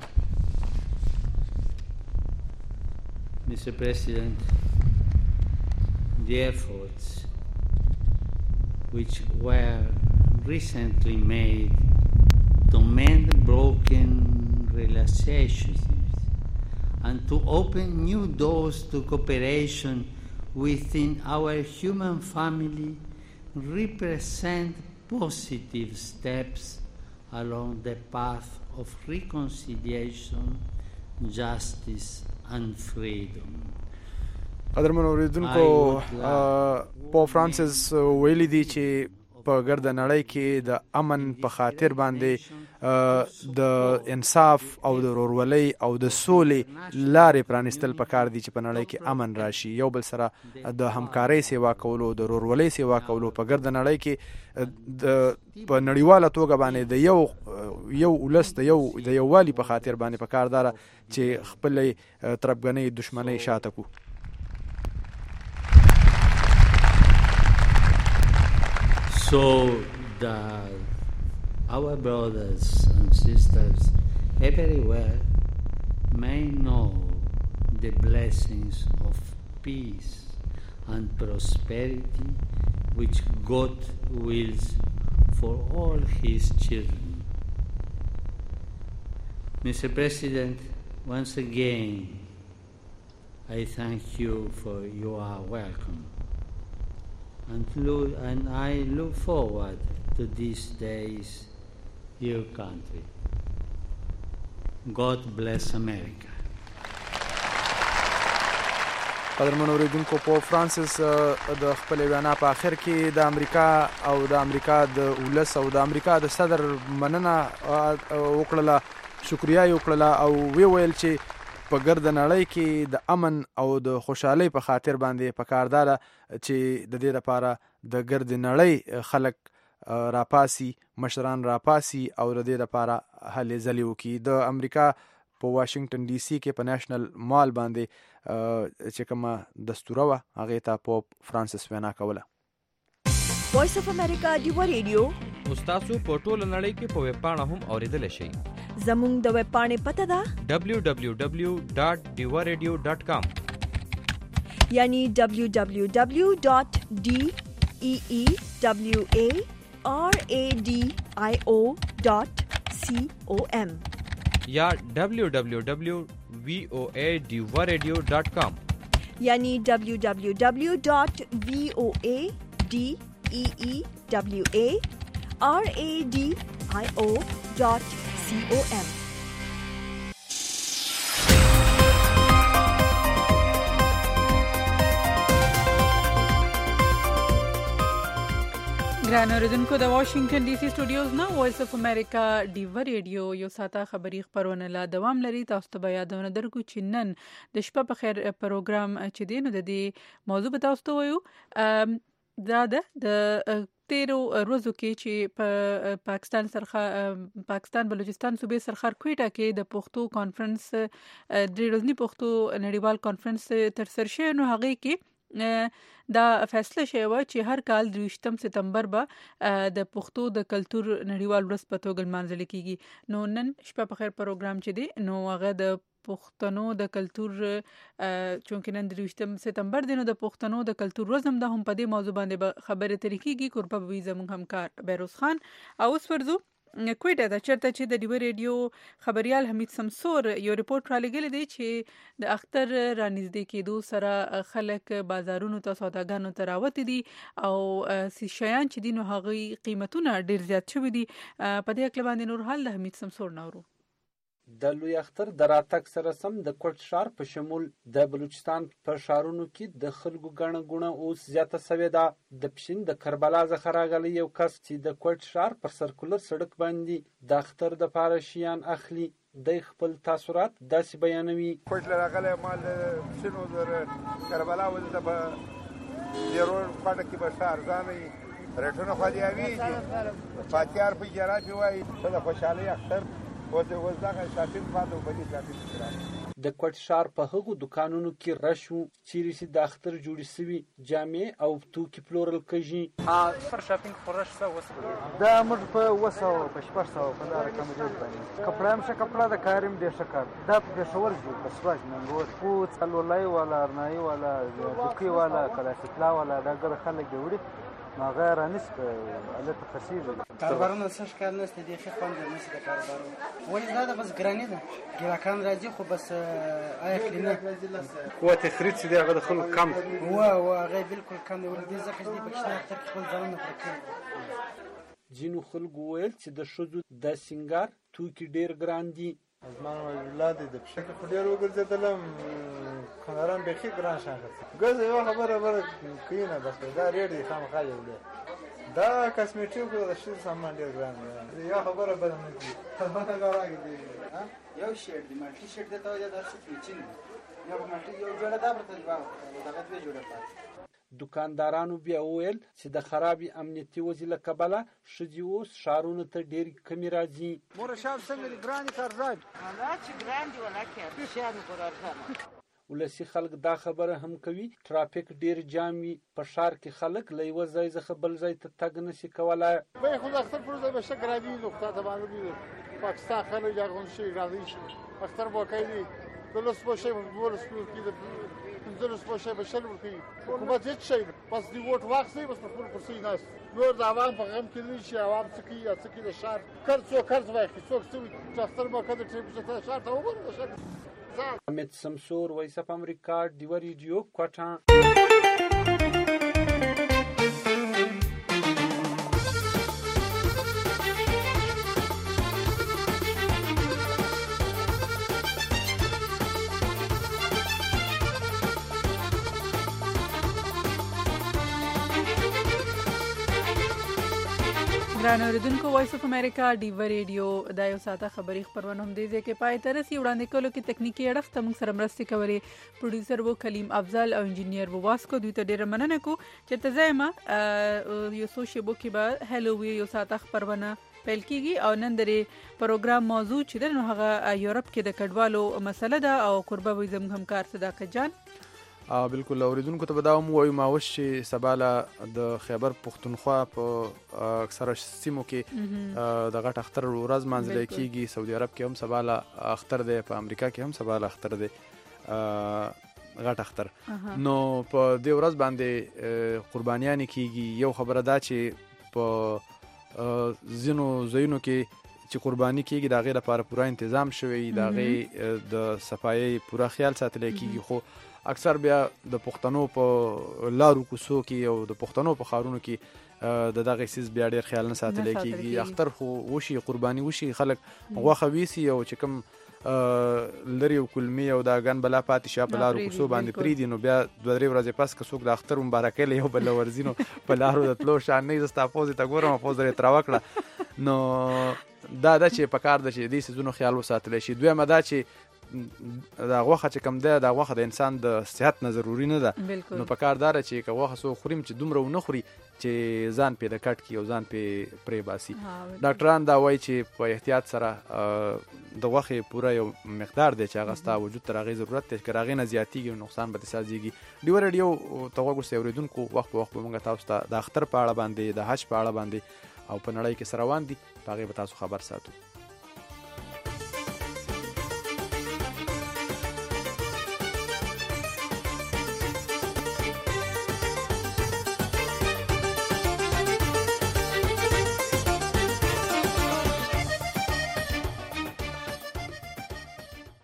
Mr. President, the efforts which were recently made to mend broken relations and to open new doors to cooperation within our human family represent positive steps along the path of reconciliation, justice and freedom. قدرمن اوریدونکو، پوپ فرانسیس ویلي دی چې په ګرد نړۍ کې د امن په خاطر باندې د انصاف او د ورورولۍ او د سولې لارې پرانستل پکار دي چې په نړۍ کې امن راشي. یو بل سره د همکارۍ سیوا کولو، د ورورولۍ سیوا کولو په ګرد نړۍ کې په نړیواله توګه باندې د یو ولس د یووالي په خاطر باندې پکار داره چې خپلې تربګنۍ دشمنۍ شاته کو. So our brothers and sisters everywhere may know the blessings of peace and prosperity which God wills for all His children. Mr. President, once again, I thank you for your welcome. And I look forward to these days, your country. God bless America. قدرمن اوریدونکو، پوپ فرانسیس د خپل وینا په آخر کې د امریکا او د امریکا د ولس او د امریکا د صدر مننه وکړله، شکریا یې وکړله او ویل چې په ګرد نړۍ کې د امن او د خوشحالۍ په خاطر باندې پکار داره چې د دې لپاره د ګرد نړۍ خلک راپاسي، مشران راپاسي او د دې لپاره هلې ځلې وکړي. د امریکا په واشنگټن ډي سي کې په نېشنل مال باندې چې کومه دستوره وه هغې ته پوپ فرانسیس وینا کوله. وایس اف امریکا ډیوه رادیو تاسو په ټوله نړۍ کې په ویب پاڼه هم اوریدلی شئ. زموږ د ویب پاڼې پته ده www.diwaradio.com، یعنی www.deewaradio.com یا www.voadiwaradio.com، یعنی www.voadiwaradio.com. ګران اوریدونکو، د واشنگټن ډي سي سټوډیوز نه وایس اف امریکا ډیوه ریډیو یو ساعته خبری خبرونه لا دوام لري. تاسو ته یادونه درکو چې نن د شپه په خیر پروګرام چې دی نو د دې موضوع به تاسو ته وایو. دا د 13 ورځو کې چې په پاکستان بلوچستان صوبې سرخار کوټه کې د پښتو کانفرنس د ورځنی پښتو نړیوال کانفرنس تر سره شوی، نو هغه کې دا فیصله شوی و چې هر کال 23 سپتمبر به د پښتو د کلچر نړیوال ورځ په توګه لمانځل کیږي. نو نن شپه په خیر پروګرام چې دی نو هغه د پښتنو د کلچر چونکې نن 23 سپتمبر دی نو د پښتنو د کلچر ورځ هم د هم په دې موضوع باندې خبرې ترې کیږي. کوربه به زموږ همکار بیروز خان. او اوس ورځو کویټه ته چرته چې د ډیو ریډیو خبريال حمید سمسور یو ریپورت را لګل دی چې د اختر رانږدې کېدو سره خلک بازارونو ته سوداګانو ته راوتی دي او شیان چې دي نو هغه قیمتونه ډیر زیات شوي دي. په دې اړه باندې نور حال د حمید سمسور نورو. د لوی اختر د راتګ سره سم د کوټ ښار په شمول د بلوچستان په ښارونو کې د خلکو ګڼه ګوڼه اوس زیاته سوې ده. د پښین د کربلا څخه راغلی یو کس چې د کوټ ښار پر سرکولر سړک باندې د اختر د پاره شیان اخلي د خپل تاثرات داسې بیانوي. کوټ راغلی مال پښین او کربلا ولته په ډیرور پټ کې به ښار ځاني رټونه خو دی وی فاتیار په جرا کې وای د خوشحالي اختر د کوټ ښار په هغو دکانونو کې رش و چیرې چې د اختر جوړې سوي جامې او توکي پلورل کېږي. سر شاپینګ خو رش څه وسو دا موږ په 200 په 400 په دا رقم جوړ باندې کپڑا هم ښه کپڑا د کاریم ډېر ښه کار دا په شور جوړ په سواج منګو پوت څلولای ولا ارنای ولا دوکي ولا کلاسیکلا ولا دا ګر خلک جوړي ماغه رانس په الټ خسیږي. کاربارونه څه ښکار نشته دي خو خوند نشته د کاربارو ولې دا بس ګرانی ده ګراکان راځي خو بس اخلي نه قوت خرید چې هغه د خلکو کم و هغه بالکل کم ولې دې ځکه چې پښتنه تر خپل ځانونه پرکې. جنو خلکو ویل چې د شذو د سنگار توکي ډیر ګران دي. ازمان ولادت د بشکل په ډیر وګرځیدلم خناران به خې ګران شاخه ګز یو خبره کینه بس دا ریډي خامخا یو دا کاسمیټیک او شی سامان ډیر ګران دی یو خبره بل نه دي خبره راغی دی یو شیټ دی مالټي شیټ دی ته دا څه پیچین یو مالټي یو جوړه دا پرته دی دا غوډه جوړه پات. دکاندارانو بیا ویل چې د خرابې امنیتي وضع له کبله ښځې اوس ښارونو ته ډېر کمې راځي. مور شاب څنګه دي ګرانې کار راځي هغه چې ګران دي ولا کې شیانو پر ارزانه. ولسی خلک دا خبره هم کوي ترافیک ډیر جام وي په ښار کې خلک له یوه ځای څخه بل ځای ته تګ نشي کولی. به خو اختر پر ځای به شک راځي نقطه ته باندې پاکستان خلک یاغون شي راځي شي اختر وکړي دي د لوس په شی په ورس کې د زلوس په شی په شل ورکی حکومت هیڅ شي پس دی ووټ واخلي بس په خپل کرسي ناس نور د عوام په غم کې نشي عوام څه کې د ښار قرض واخلي څوک څه اختر مو کده چې په ښار ته وګورئ ښار. حمید سمسور وایس اف امریکا ډیو ریډیو کوټه. ګران اوریدونکو وایس اف امریکا ډیو ریډیو د یو ساعته خبري خبرونه هم دي چې پای تر سي وړاندې کولو کې تکنیکی اړخ ته موږ سره مرسته کوي. پروډوسر وو کلیم افضل او انجینیر وو واسکو دوی ته ډیره مننه کو چې ته زما یو سوشي بو کې به هلو وی یو ساعته خبرونه پیل کیږي او نن درې پروګرام موضوع چې نو هغه یورپ کې د کډوالو مسله ده او قربه وي زموږ همکار صداقت جان. بالکل اوریدونکو ته بداوم وایو ماوش چې سباله د خیبر پختونخوا په اکثره سیمو کې د غټ اختر ورځ منځل کیږي. سعودي عرب کې هم سباله اختر دی، په امریکا کې هم سباله اختر دی غټ اختر. نو په دې ورځ باندې قربانیان کیږي. یو خبره ده چې په زینو زینو کې چې قرباني کیږي دا غیر لپاره پوره تنظیم شوی، دا غیر د صفایي پوره خیال ساتل کیږي. خو اکثر بیا د پښتنو په لارو کوڅو کې او د پښتنو په ښارونو کې د دغه سیس بیا ډیر خیال نه ساتل کیږي. اختر خو وشي، قرباني وشي، خلک غوښه ویسي او چې کوم لري او کلمي او دا ګن بلا پاتې شي په لارو کوڅو باندې پریدي نو بیا 2-3 ورځې پس که څوک د اختر مبارکۍ له یو بل ورزینو په لارو د تلو شان نه زستا پوز ته ګورم پوز لري تر وکړه. نو دا چې په کار د چې دې سيزونو خیال وساتل شي. دویمه دا چې دا غوښه چې کوم ده دا غوښه د انسان د صحت نه ضروري نه ده نو په کار داره چې که غوښه سو خوریم چې دومره ونه خوري چې ځان پې د کټ کي او ځان پې پرې باسي. ډاکټران دا وایي چې په احتیاط سره د غوښې پوره یو مقدار دی چې هغه ستا وجود ته هغې ضرورت دی که هغې نه زیاتېږي نقصان به دې سازېږي. ډیوه ریډیو ته غوږ اوسئ اورېدونکو وخت په وخت به موږ تاسو ته د اختر په اړه باندې د حج په اړه باندې او په نړۍ کې څه روان دي په هغې به تاسو خبر ساتو.